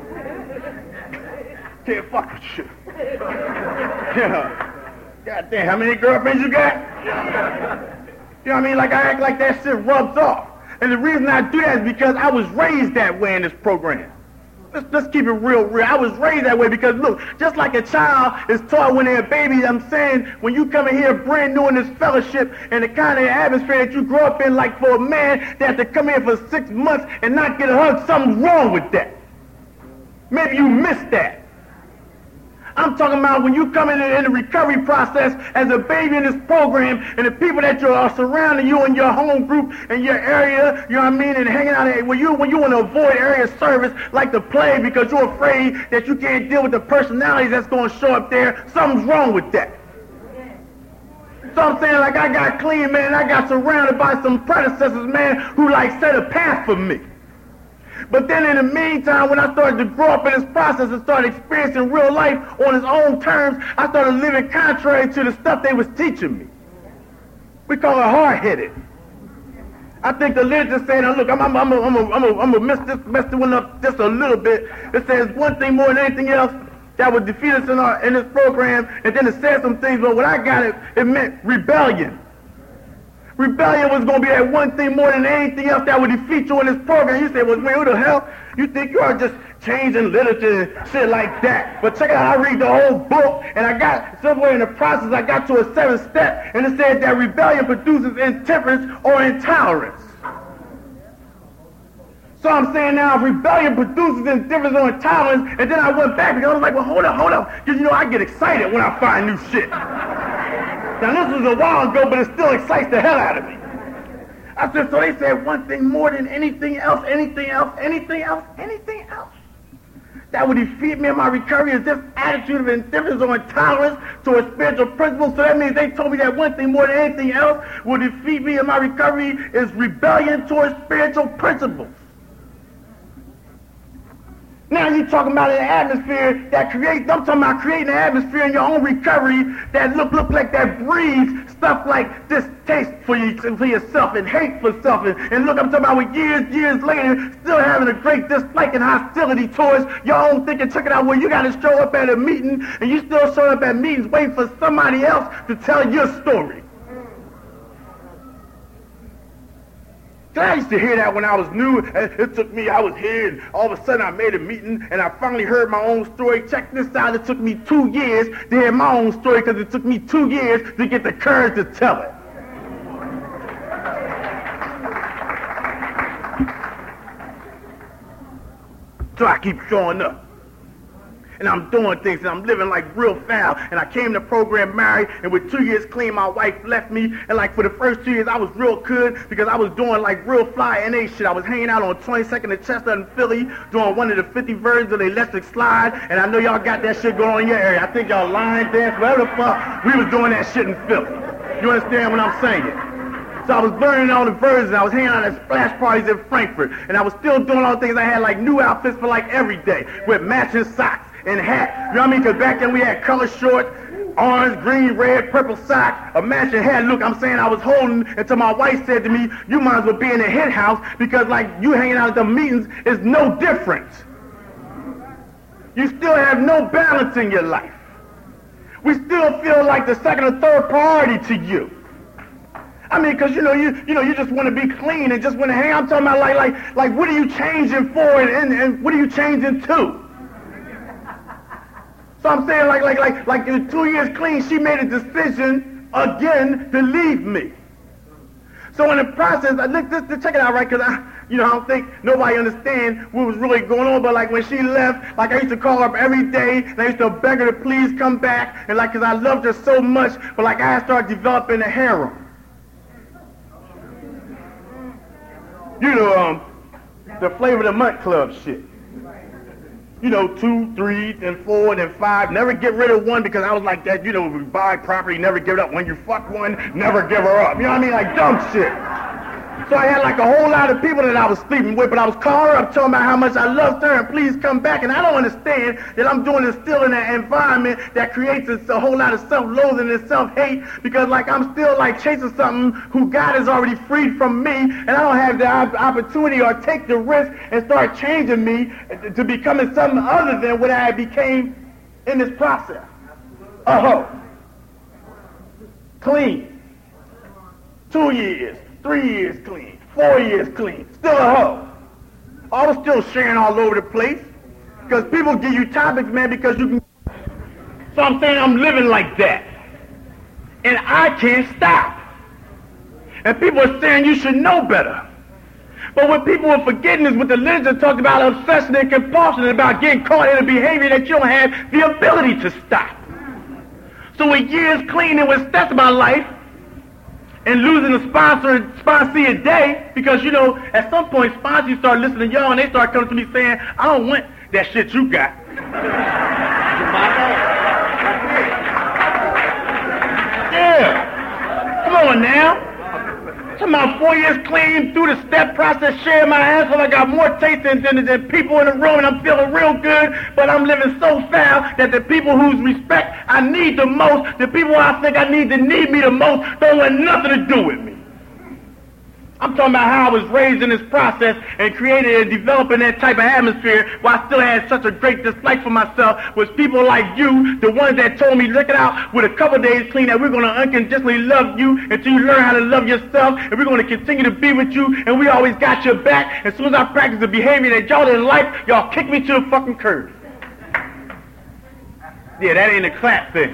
Can't fuck with shit. Yeah. God damn, how many girlfriends you got? You know what I mean? Like, I act like that shit rubs off. And the reason I do that is because I was raised that way in this program. Let's, let's keep it real, real. I was raised that way because, look, just like a child is taught when they're a baby, I'm saying, when you come in here brand new in this fellowship and the kind of atmosphere that you grew up in, like for a man that had to come here for six months and not get a hug, something's wrong with that. Maybe you missed that. I'm talking about when you come in, in the recovery process as a baby in this program, and the people that you are surrounding you in your home group and your area, you know what I mean, and hanging out there, when you when you want to avoid area of service like the plague because you're afraid that you can't deal with the personalities that's going to show up there, something's wrong with that. So I'm saying, like, I got clean, man, I got surrounded by some predecessors, man, who like set a path for me. But then in the meantime, when I started to grow up in this process and started experiencing real life on its own terms, I started living contrary to the stuff they was teaching me. We call it hard-headed. I think the literature saying, look, I'm I'm I'm I'm I'm I'm I'm gonna mess this mess this one up just a little bit. It says one thing more than anything else that would defeat us in our in this program, and then it said some things, but when I got it, it meant rebellion. Rebellion was going to be that one thing more than anything else that would defeat you in this program. You say, well, man, who the hell? You think you are just changing literature and shit like that. But check it out, I read the whole book, and I got, somewhere in the process, I got to a seventh step, and it said that rebellion produces intemperance or intolerance. So I'm saying now, if rebellion produces intemperance or intolerance, and then I went back, because I was like, well, hold up, hold up, because, you know, I get excited when I find new shit. Now, this was a while ago, but it still excites the hell out of me. I said, so they said one thing more than anything else, anything else, anything else, anything else. That would defeat me in my recovery is this attitude of indifference or intolerance to a spiritual principle. So that means they told me that one thing more than anything else would defeat me in my recovery is rebellion towards spiritual principles. Now you're talking about an atmosphere that creates, I'm talking about creating an atmosphere in your own recovery that look look like that breeds stuff like distaste for, you, for yourself and hate for self. And, and look, I'm talking about with years, years later, still having a great dislike and hostility towards your own thinking. Check it out, where you got to show up at a meeting and you still show up at meetings waiting for somebody else to tell your story. I used to hear that when I was new. It took me, I was here, and all of a sudden I made a meeting, and I finally heard my own story. Check this out, it took me two years to hear my own story because it took me two years to get the courage to tell it. So I keep showing up. And I'm doing things, and I'm living like real foul. And I came to the program married, and with two years clean, my wife left me. And like for the first two years, I was real good because I was doing like real fly N A shit. I was hanging out on twenty-second and Chestnut in Philly, doing one of the fifty versions of the electric slide. And I know y'all got that shit going on in your area. I think y'all line dance, whatever the fuck. We was doing that shit in Philly. You understand what I'm saying? So I was learning all the versions. I was hanging out at splash parties in Frankfurt. And I was still doing all the things. I had like new outfits for like every day with matching socks and hat. You know what I mean? Because back then we had color shorts, orange, green, red, purple sock, a matching hat. Look, I'm saying I was holding until my wife said to me, you might as well be in the hit house because like you hanging out at the meetings is no different. You still have no balance in your life. We still feel like the second or third priority to you. I mean, because, you know, you you know, you just want to be clean and just want to hang out. I'm talking about, like, like, like, what are you changing for and, and, and what are you changing to? So I'm saying, like, like, like, like, in two years clean, she made a decision again to leave me. So in the process, I look, just to check it out, right, because I, you know, I don't think nobody understands what was really going on, but like when she left, like I used to call her up every day, and I used to beg her to please come back, and like, because I loved her so much, but like I started developing a harem. You know, um, the Flavor of the Month Club shit. You know, two, three, and four, and then five. Never get rid of one because I was like that. You know, we buy property, never give it up. When you fuck one, never give her up. You know what I mean? Like dumb shit. So I had like a whole lot of people that I was sleeping with, but I was calling her up, telling her how much I loved her and please come back. And I don't understand that I'm doing this still in that environment that creates a, a whole lot of self-loathing and self-hate because like I'm still like chasing something who God has already freed from me, and I don't have the op- opportunity or take the risk and start changing me to becoming something other than what I became in this process. A hoe. Clean. Two years. Three years clean, four years clean, still a hoe. I was still sharing all over the place because people give you topics, man, because you can. So I'm saying I'm living like that. And I can't stop. And people are saying you should know better. But what people are forgetting is what the literature talks about obsession and compulsion, about getting caught in a behavior that you don't have the ability to stop. So with years clean and with steps about life, and losing a sponsor, sponsee a day, because, you know, at some point, sponsors start listening to y'all, and they start coming to me saying, I don't want that shit you got. Yeah. Come on now. Talking about four years clean through the step process, sharing my asshole. I got more taste than, than, than people in the room, and I'm feeling real good, but I'm living so foul that the people whose respect I need the most, the people I think I need to need me the most, don't want nothing to do with me. I'm talking about how I was raised in this process and created and developing that type of atmosphere while I still had such a great dislike for myself was people like you, the ones that told me, look it out, with a couple days clean, that we're going to unconditionally love you until you learn how to love yourself, and we're going to continue to be with you, and we always got your back. As soon as I practice the behavior that y'all didn't like, y'all kick me to the fucking curb. Yeah, that ain't a clap thing.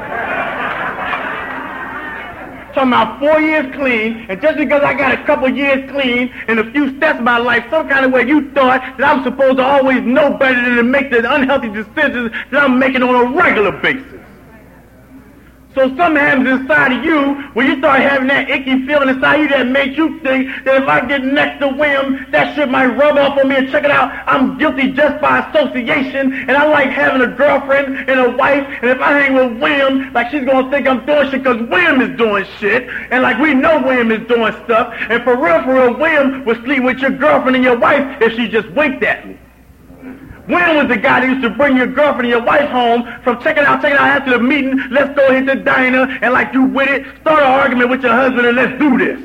Talking about four years clean, and just because I got a couple years clean and a few steps in my life, some kind of way you thought that I'm supposed to always know better than to make the unhealthy decisions that I'm making on a regular basis. So something happens inside of you when you start having that icky feeling inside you that makes you think that if I get next to William, that shit might rub off on me, and check it out, I'm guilty just by association, and I like having a girlfriend and a wife, and if I hang with William, like she's gonna think I'm doing shit because William is doing shit, and like we know William is doing stuff, and for real, for real, William would sleep with your girlfriend and your wife if she just winked at me. When was the guy that used to bring your girlfriend and your wife home from checking out, checking out after the meeting, let's go hit the diner, and like you with it, start an argument with your husband and let's do this.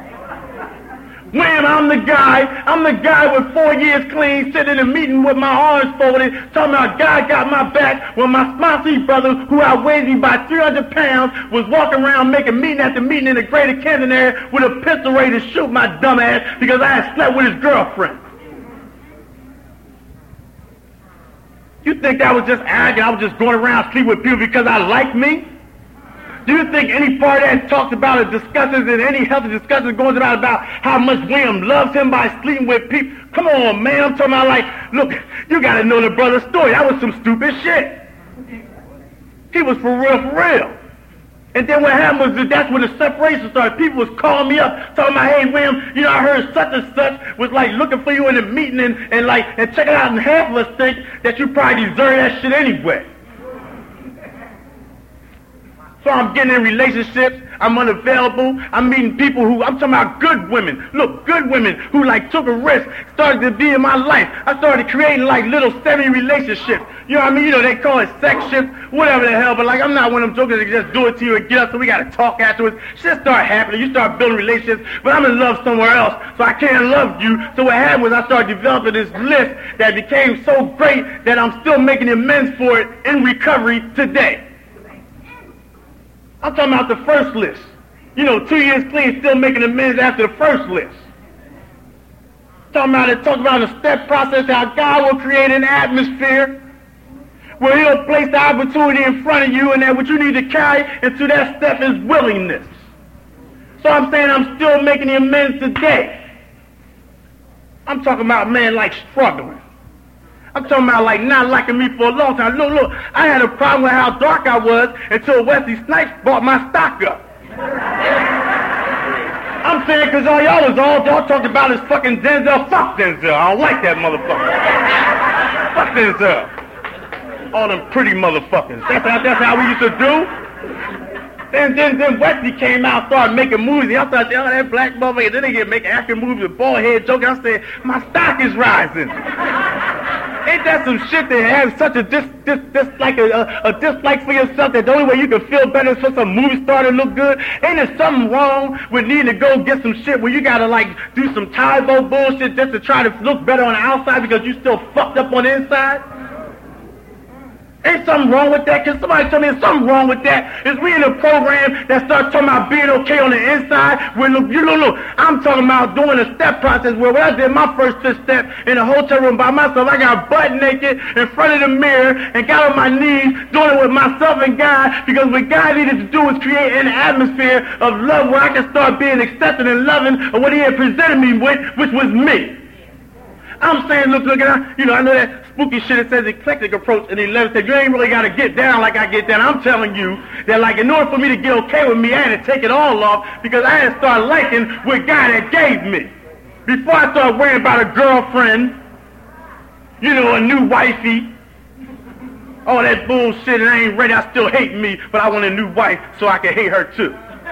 When I'm the guy, I'm the guy with four years clean, sitting in a meeting with my arms folded, talking about God got my back, when my sponsee brother, who outweighs me by three hundred pounds, was walking around making meeting after meeting in the greater Camden area with a pistol ready to shoot my dumb ass because I had slept with his girlfriend. You think that was just arrogant? I was just going around sleeping with people because I like me? Do you think any part of that talks about or discusses in any healthy discussion goes about about how much William loves him by sleeping with people? Come on, man. I'm talking about like, look, you got to know the brother's story. That was some stupid shit. He was for real, for real. And then what happened was that that's when the separation started. People was calling me up, talking about, hey, William, you know, I heard such and such was like looking for you in the meeting and, and like, and check it out, and half of us think that you probably deserve that shit anyway. So I'm getting in relationships, I'm unavailable, I'm meeting people who, I'm talking about good women, look, good women who like took a risk, started to be in my life. I started creating like little semi-relationships. You know what I mean? You know, they call it sex ships, whatever the hell, but like I'm not one of them jokers that just do it to you and get up, so we gotta talk afterwards. Shit start happening, you start building relationships, but I'm in love somewhere else, so I can't love you. So what happened was I started developing this list that became so great that I'm still making amends for it in recovery today. I'm talking about the first list. You know, two years clean, still making amends after the first list. Talking about it, talking about the step process, how God will create an atmosphere where he'll place the opportunity in front of you, and that what you need to carry into that step is willingness. So I'm saying I'm still making the amends today. I'm talking about, man, like struggling. I'm talking about like not liking me for a long time. Look, look, I had a problem with how dark I was until Wesley Snipes brought my stock up. I'm saying because all y'all was all y'all talked about is fucking Denzel. Fuck Denzel. I don't like that motherfucker. Fuck Denzel. All them pretty motherfuckers. That's how, that's how we used to do. Then, then, then Wesley came out, started making movies. I started saying, oh, that black motherfucker. Then they get making action movies with bald head joking. I said, my stock is rising. Ain't that some shit that has such a dis, dis, dislike, a, a, a dislike for yourself that the only way you can feel better is for some movie star to look good? Ain't there something wrong with needing to go get some shit where you gotta like do some Tybo bullshit just to try to look better on the outside because you still fucked up on the inside? Ain't something wrong with that? Can somebody tell me there's something wrong with that? Is we in a program that starts talking about being okay on the inside? When look, you look, look, I'm talking about doing a step process where when I did my first fifth step in a hotel room by myself, I got butt naked in front of the mirror and got on my knees doing it with myself and God, because what God needed to do was create an atmosphere of love where I could start being accepted and loving of what he had presented me with, which was me. I'm saying, look, look, at you know, I know that spooky shit that says eclectic approach in the eleventh step. You ain't really got to get down like I get down. I'm telling you that, like, in order for me to get okay with me, I had to take it all off because I had to start liking what God had gave me. Before I started worrying about a girlfriend, you know, a new wifey, all that bullshit, and I ain't ready, I still hate me, but I want a new wife so I can hate her too.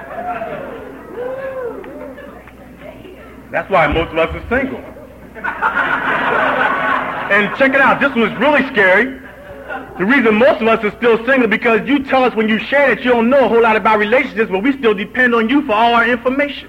That's why most of us are single. And check it out, this was really scary. The reason most of us are still single because you tell us when you share that you don't know a whole lot about relationships, but we still depend on you for all our information.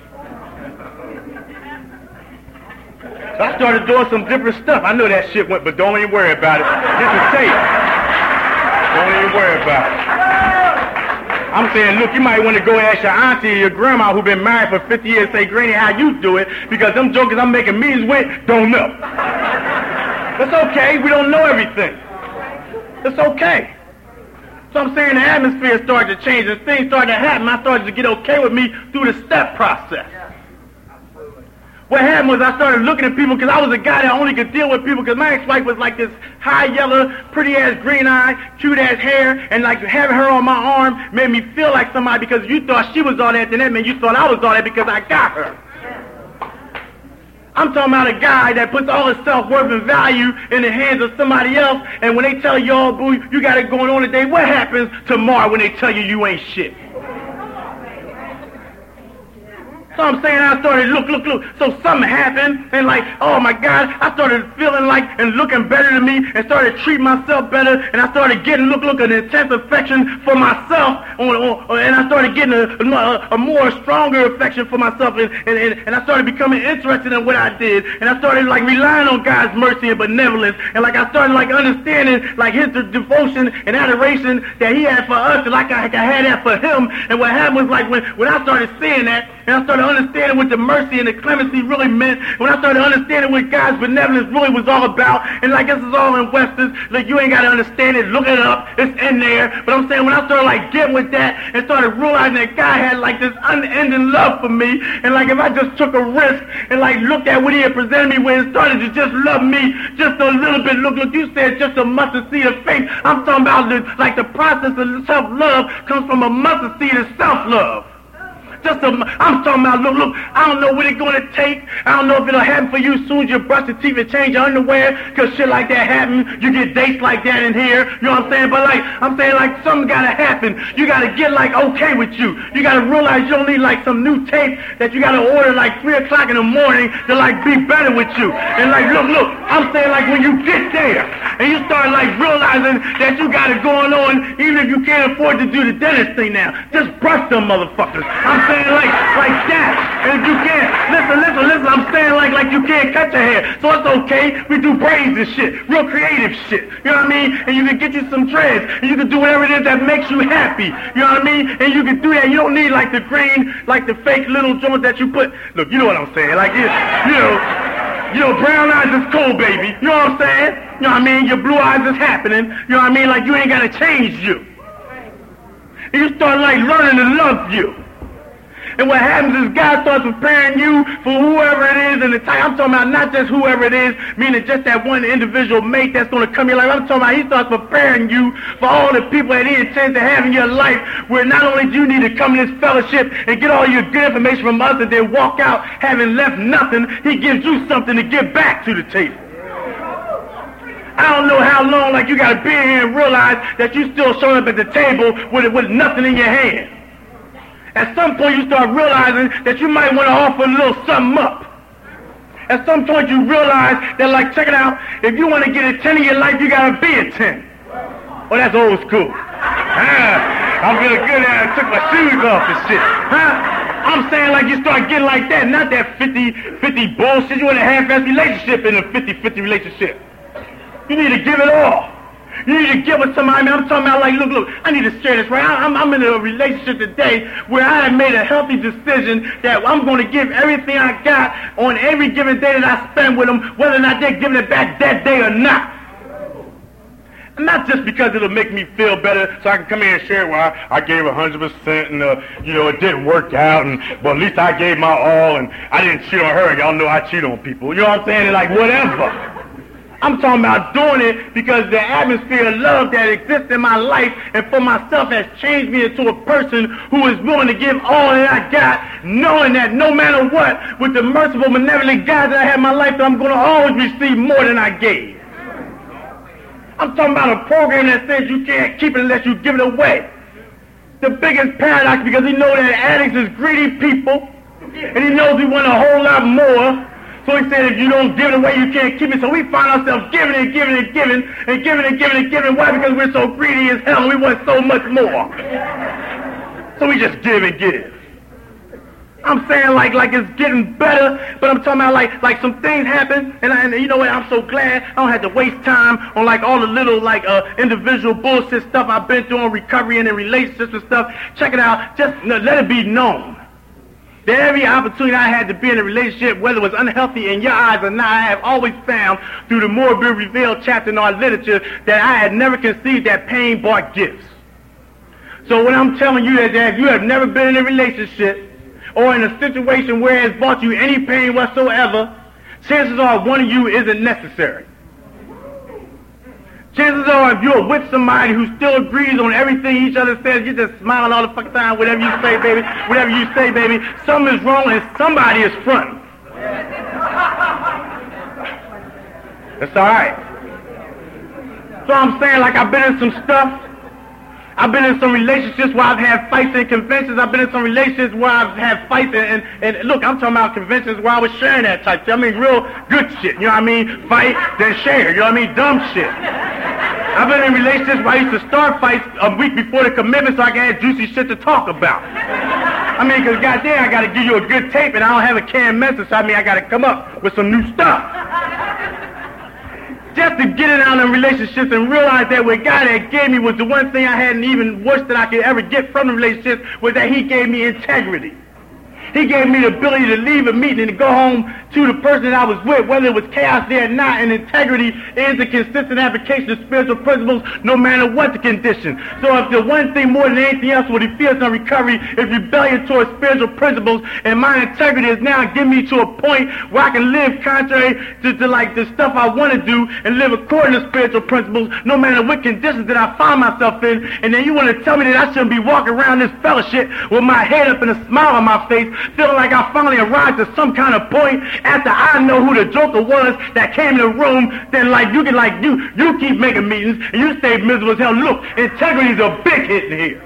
So I started doing some different stuff. I know that shit went, but don't even worry about it. This is safe. Don't even worry about it. I'm saying, look, you might want to go ask your auntie or your grandma who's been married for fifty years, say, Granny, how you do it? Because them jokers I'm making meetings with don't know. That's okay. We don't know everything. It's okay. So I'm saying the atmosphere started to change and things started to happen. I started to get okay with me through the step process. What happened was I started looking at people because I was a guy that only could deal with people because my ex-wife was like this high yellow, pretty-ass green eye, cute-ass hair, and like having her on my arm made me feel like somebody because you thought she was all that, then that meant you thought I was all that because I got her. I'm talking about a guy that puts all his self-worth and value in the hands of somebody else, and when they tell you, oh, boo, you got it going on today, what happens tomorrow when they tell you you ain't shit? So I'm saying I started, look, look, look. So something happened, and like, oh my God, I started feeling like and looking better to me, and started treating myself better, and I started getting, look, look, an intense affection for myself, on, on, and I started getting a, a, a more stronger affection for myself, and, and, and, and I started becoming interested in what I did, and I started like relying on God's mercy and benevolence, and like I started like understanding like his devotion and adoration that he had for us, and like I, I had that for him. And what happened was like when, when I started seeing that, and I started understanding what the mercy and the clemency really meant, when I started understanding what God's benevolence really was all about, and like this is all in Westerns, like you ain't got to understand it, look it up, it's in there. But I'm saying when I started like getting with that and started realizing that God had like this unending love for me, and like if I just took a risk and like looked at what he had presented me with and started to just love me just a little bit, look, look, you said just a mustard seed of faith. I'm talking about the, like the process of self-love comes from a mustard seed of self-love. Just a, I'm talking about, look, look, I don't know what it's going to take. I don't know if it'll happen for you as soon as you brush your teeth and change your underwear, because shit like that happens. You get dates like that in here, you know what I'm saying? But like, I'm saying like something got to happen. You got to get like okay with you. You got to realize you don't need like some new tape that you got to order like three o'clock in the morning to like be better with you. And like, look, look, I'm saying like when you get there and you start like realizing that you got it going on, even if you can't afford to do the dentist thing now, just brush them motherfuckers. I'm saying saying like like that. And if you can't, listen, listen, listen, I'm saying like like you can't cut your hair. So it's okay. We do braids and shit. Real creative shit. You know what I mean? And you can get you some dreads. And you can do whatever it is that makes you happy. You know what I mean? And you can do that. You don't need like the green, like the fake little joint that you put. Look, you know what I'm saying. Like, you, you know, you know, brown eyes is cool, baby. You know what I'm saying? You know what I mean? Your blue eyes is happening. You know what I mean? Like, you ain't got to change you. And you start like learning to love you. And what happens is God starts preparing you for whoever it is in the time. I'm talking about not just whoever it is, meaning just that one individual mate that's going to come in your life. I'm talking about he starts preparing you for all the people that he intends to have in your life, where not only do you need to come in this fellowship and get all your good information from us and then walk out having left nothing, he gives you something to give back to the table. I don't know how long like you got to be here and realize that you still showing up at the table with, with nothing in your hand. At some point, you start realizing that you might want to offer a little something up. At some point, you realize that, like, check it out, if you want to get a ten in your life, you got to be a ten. Oh, that's old school. Ah, I'm feeling good now. I took my shoes off and shit. Huh? I'm saying, like, you start getting like that, not that fifty fifty bullshit. You want a half-ass relationship in a fifty fifty relationship. You need to give it all. You need to get with somebody. I'm talking about, like, look, look, I need to share this, right? I'm, I'm in a relationship today where I have made a healthy decision that I'm going to give everything I got on every given day that I spend with them, whether or not they're giving it back that day or not. And not just because it'll make me feel better so I can come in and share, well, I, I gave one hundred percent and, uh, you know, it didn't work out, and but at least I gave my all, and I didn't cheat on her. Y'all know I cheat on people. You know what I'm saying? And like, whatever. I'm talking about doing it because the atmosphere of love that exists in my life and for myself has changed me into a person who is willing to give all that I got, knowing that no matter what, with the merciful, benevolent God that I have in my life, that I'm going to always receive more than I gave. I'm talking about a program that says you can't keep it unless you give it away. The biggest paradox, because he knows that addicts is greedy people, and he knows we want a whole lot more. So he said, if you don't give it away, you can't keep it. So we find ourselves giving and giving and giving and giving and giving and giving. Why? Because we're so greedy as hell and we want so much more. So we just give and give. I'm saying like like it's getting better, but I'm talking about like like some things happen, and, I, and you know what? I'm so glad I don't have to waste time on like all the little like uh, individual bullshit stuff I've been through on recovery and in relationships and stuff. Check it out. Just no, let it be known that every opportunity I had to be in a relationship, whether it was unhealthy in your eyes or not, I have always found through the More Be Revealed chapter in our literature that I had never conceived that pain brought gifts. So when I'm telling you that, that if you have never been in a relationship or in a situation where it's brought you any pain whatsoever, chances are one of you isn't necessary. Chances are if you're with somebody who still agrees on everything each other says, you're just smiling all the fucking time, whatever you say, baby, whatever you say, baby, something is wrong and somebody is fronting. That's all right. So I'm saying, like, I've been in some stuff. I've been in some relationships where I've had fights and conventions. I've been in some relationships where I've had fights and, and, and look, I'm talking about conventions where I was sharing that type shit. I mean, real good shit, you know what I mean? Fight, then share, you know what I mean? Dumb shit. I've been in relationships where I used to start fights a week before the commitment so I can have juicy shit to talk about. I mean, because goddamn, I got to give you a good tape and I don't have a canned message, so I mean, I got to come up with some new stuff. Just to get it out in relationships and realize that what God had gave me was the one thing I hadn't even wished that I could ever get from the relationship, was that he gave me integrity. He gave me the ability to leave a meeting and to go home to the person that I was with, whether it was chaos there or not, and integrity is a consistent application of spiritual principles no matter what the condition. So if the one thing more than anything else what he feels on recovery is rebellion towards spiritual principles, and my integrity is now getting me to a point where I can live contrary to, to like the stuff I want to do and live according to spiritual principles no matter what conditions that I find myself in, and then you want to tell me that I shouldn't be walking around this fellowship with my head up and a smile on my face, feeling like I finally arrived to some kind of point after I know who the joker was that came in the room, then like you can like you you keep making meetings and you stay miserable as hell. Look, integrity's a big hit in here.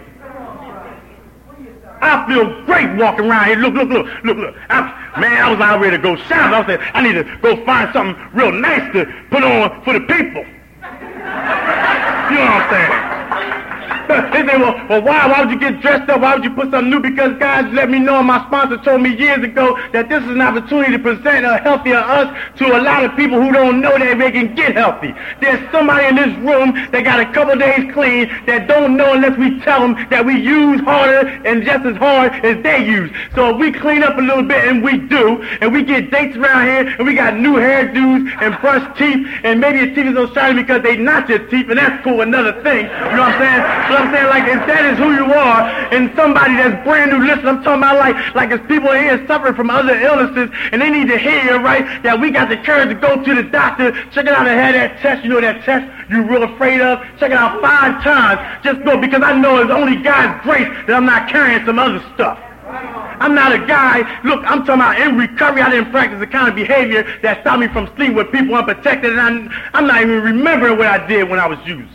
I feel great walking around here. Look, look, look, look, look. I, man, I was out ready to go shout. I said, I need to go find something real nice to put on for the people. You know what I'm saying? They say, well, well why, why would you get dressed up? Why would you put something new? Because God let me know, and my sponsor told me years ago that this is an opportunity to present a healthier us to a lot of people who don't know that they can get healthy. There's somebody in this room that got a couple days clean that don't know unless we tell them that we use harder and just as hard as they use. So if we clean up a little bit, and we do, and we get dates around here, and we got new hairdos and brushed teeth, and maybe your teeth is so shiny because they not your teeth, and that's cool, another thing. You know what I'm saying? So what I'm saying? Like, if that is who you are, and somebody that's brand new, listen, I'm talking about like, like if people are here suffering from other illnesses, and they need to hear, right, that we got the courage to go to the doctor, check it out and have that test, you know that test you're real afraid of, check it out five times, just go, because I know it's only God's grace that I'm not carrying some other stuff. I'm not a guy, look, I'm talking about in recovery, I didn't practice the kind of behavior that stopped me from sleeping with people unprotected, and I'm, I'm not even remembering what I did when I was using.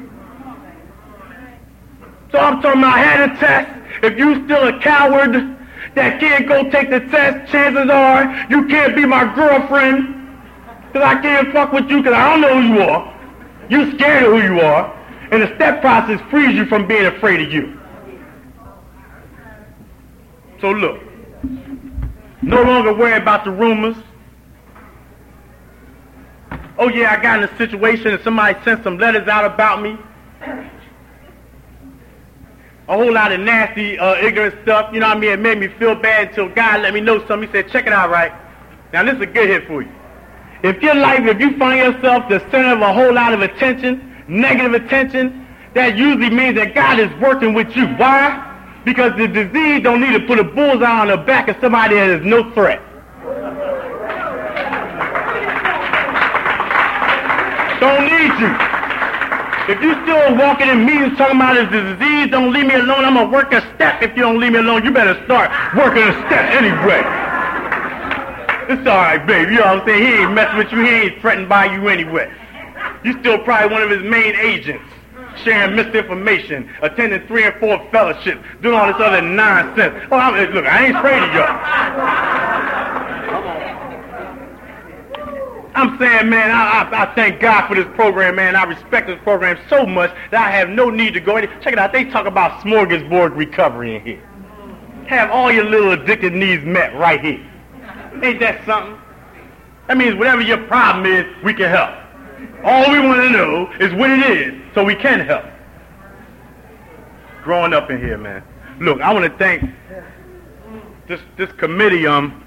So I'm talking about I had a test. If you still a coward that can't go take the test, chances are you can't be my girlfriend, because I can't fuck with you because I don't know who you are. You're scared of who you are, and the step process frees you from being afraid of you. So look, no longer worry about the rumors. Oh yeah, I got in a situation and somebody sent some letters out about me. A whole lot of nasty, uh, ignorant stuff, you know what I mean? It made me feel bad until God let me know something. He said, check it out, right? Now this is a good hit for you. If your life, if you find yourself the center of a whole lot of attention, negative attention, that usually means that God is working with you. Why? Because the disease don't need to put a bullseye on the back of somebody that is no threat. Don't need you. If you still walking in meetings talking about this disease, don't leave me alone. I'm going to work a step. If you don't leave me alone, you better start working a step anyway. It's all right, baby. You know what I'm saying? He ain't messing with you. He ain't threatened by you anyway. You still probably one of his main agents, sharing misinformation, attending three and four fellowships, doing all this other nonsense. Oh, I'm, look, I ain't afraid of y'all. I'm saying, man, I, I, I thank God for this program, man. I respect this program so much that I have no need to go in. Check it out. They talk about smorgasbord recovery in here. Have all your little addicted needs met right here. Ain't that something? That means whatever your problem is, we can help. All we want to know is what it is so we can help. Growing up in here, man. Look, I want to thank this, this committee, um,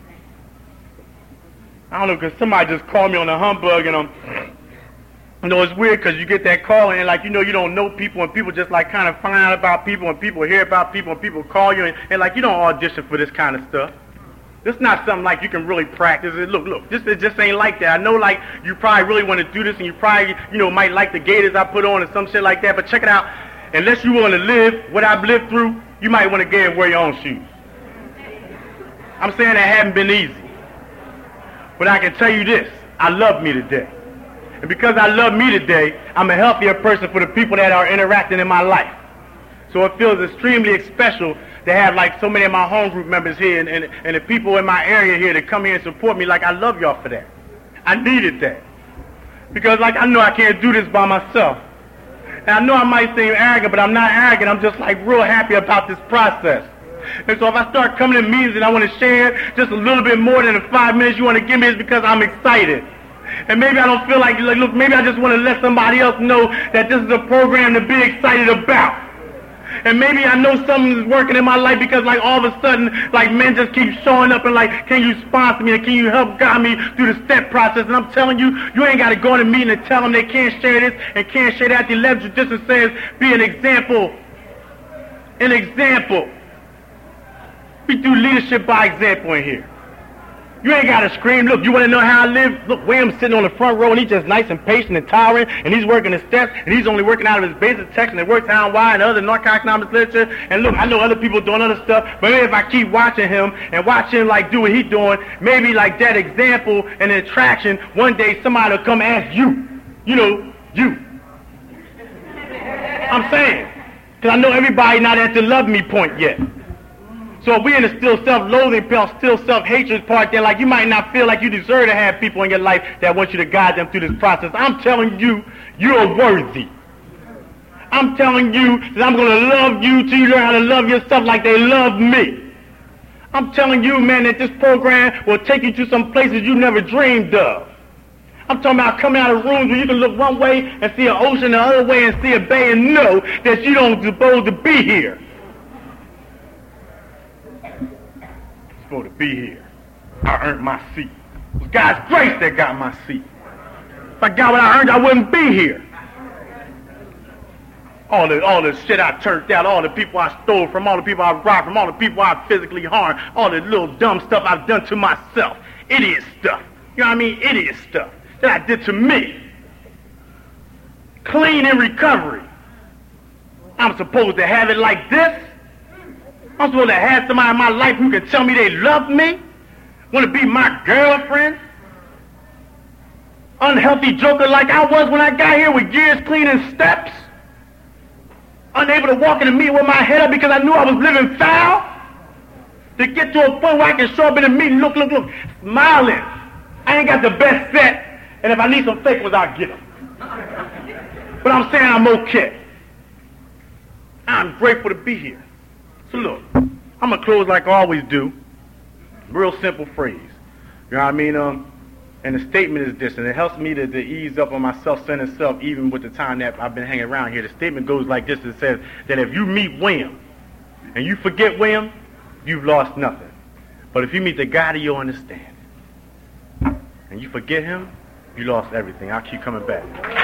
I don't know, because somebody just called me on the humbug, and um, you know, it's weird because you get that call, and like, you know, you don't know people, and people just like kind of find out about people, and people hear about people, and people call you, and, and like, you don't audition for this kind of stuff. This is not something like you can really practice it. Look, look, this it just ain't like that. I know, like, you probably really want to do this, and you probably, you know, might like the gaiters I put on and some shit like that, but check it out. Unless you want to live what I've lived through, you might want to get and wear your own shoes. I'm saying that haven't been easy. But I can tell you this, I love me today. And because I love me today, I'm a healthier person for the people that are interacting in my life. So it feels extremely special to have like so many of my home group members here and, and, and the people in my area here to come here and support me. Like, I love y'all for that. I needed that. Because like, I know I can't do this by myself. And I know I might seem arrogant, but I'm not arrogant. I'm just like real happy about this process. And so if I start coming to meetings and I want to share just a little bit more than the five minutes you want to give me, it's because I'm excited. And maybe I don't feel like, like, look, maybe I just want to let somebody else know that this is a program to be excited about. And maybe I know something is working in my life because like all of a sudden, like men just keep showing up and like, can you sponsor me and can you help guide me through the step process? And I'm telling you, you ain't got to go in a meeting and tell them they can't share this and can't share that. The eleventh tradition says, be an example. An example. We do leadership by example in here. You ain't got to scream. Look, you want to know how I live? Look, William's sitting on the front row, and he's just nice and patient and tolerant, and he's working the steps, and he's only working out of his basic text, and it works town-wide and other narco-economics literature. And look, I know other people doing other stuff, but maybe if I keep watching him and watch him, like, do what he's doing, maybe, like, that example and attraction, one day somebody will come ask you, you know, you. I'm saying, because I know everybody not at the love me point yet. So if we're in the still self-loathing part, still self-hatred part, then like you might not feel like you deserve to have people in your life that want you to guide them through this process. I'm telling you, you're worthy. I'm telling you that I'm going to love you till you learn how to love yourself like they love me. I'm telling you, man, that this program will take you to some places you never dreamed of. I'm talking about coming out of rooms where you can look one way and see an ocean the other way and see a bay and know that you don't supposed to be here. To be here. I earned my seat. It was God's grace that got my seat. If I got what I earned, I wouldn't be here. All the, all the shit I turned out, all the people I stole from, all the people I robbed from, all the people I physically harmed, all the little dumb stuff I've done to myself. Idiot stuff. You know what I mean? Idiot stuff that I did to me. Clean in recovery. I'm supposed to have it like this? I'm supposed to have somebody in my life who can tell me they love me? Want to be my girlfriend? Unhealthy joker like I was when I got here with gears cleaning steps? Unable to walk in the meeting with my head up because I knew I was living foul? To get to a point where I can show up in the meeting, look, look, look, smiling. I ain't got the best set, and if I need some fake ones, I'll get them. But I'm saying I'm okay. I'm grateful to be here. So look, I'm going to close like I always do. Real simple phrase. You know what I mean? Um, and the statement is this, and it helps me to, to ease up on my self-centered self even with the time that I've been hanging around here. The statement goes like this. It says that if you meet William and you forget William, you've lost nothing. But if you meet the God of your understanding and you forget him, you lost everything. I'll keep coming back.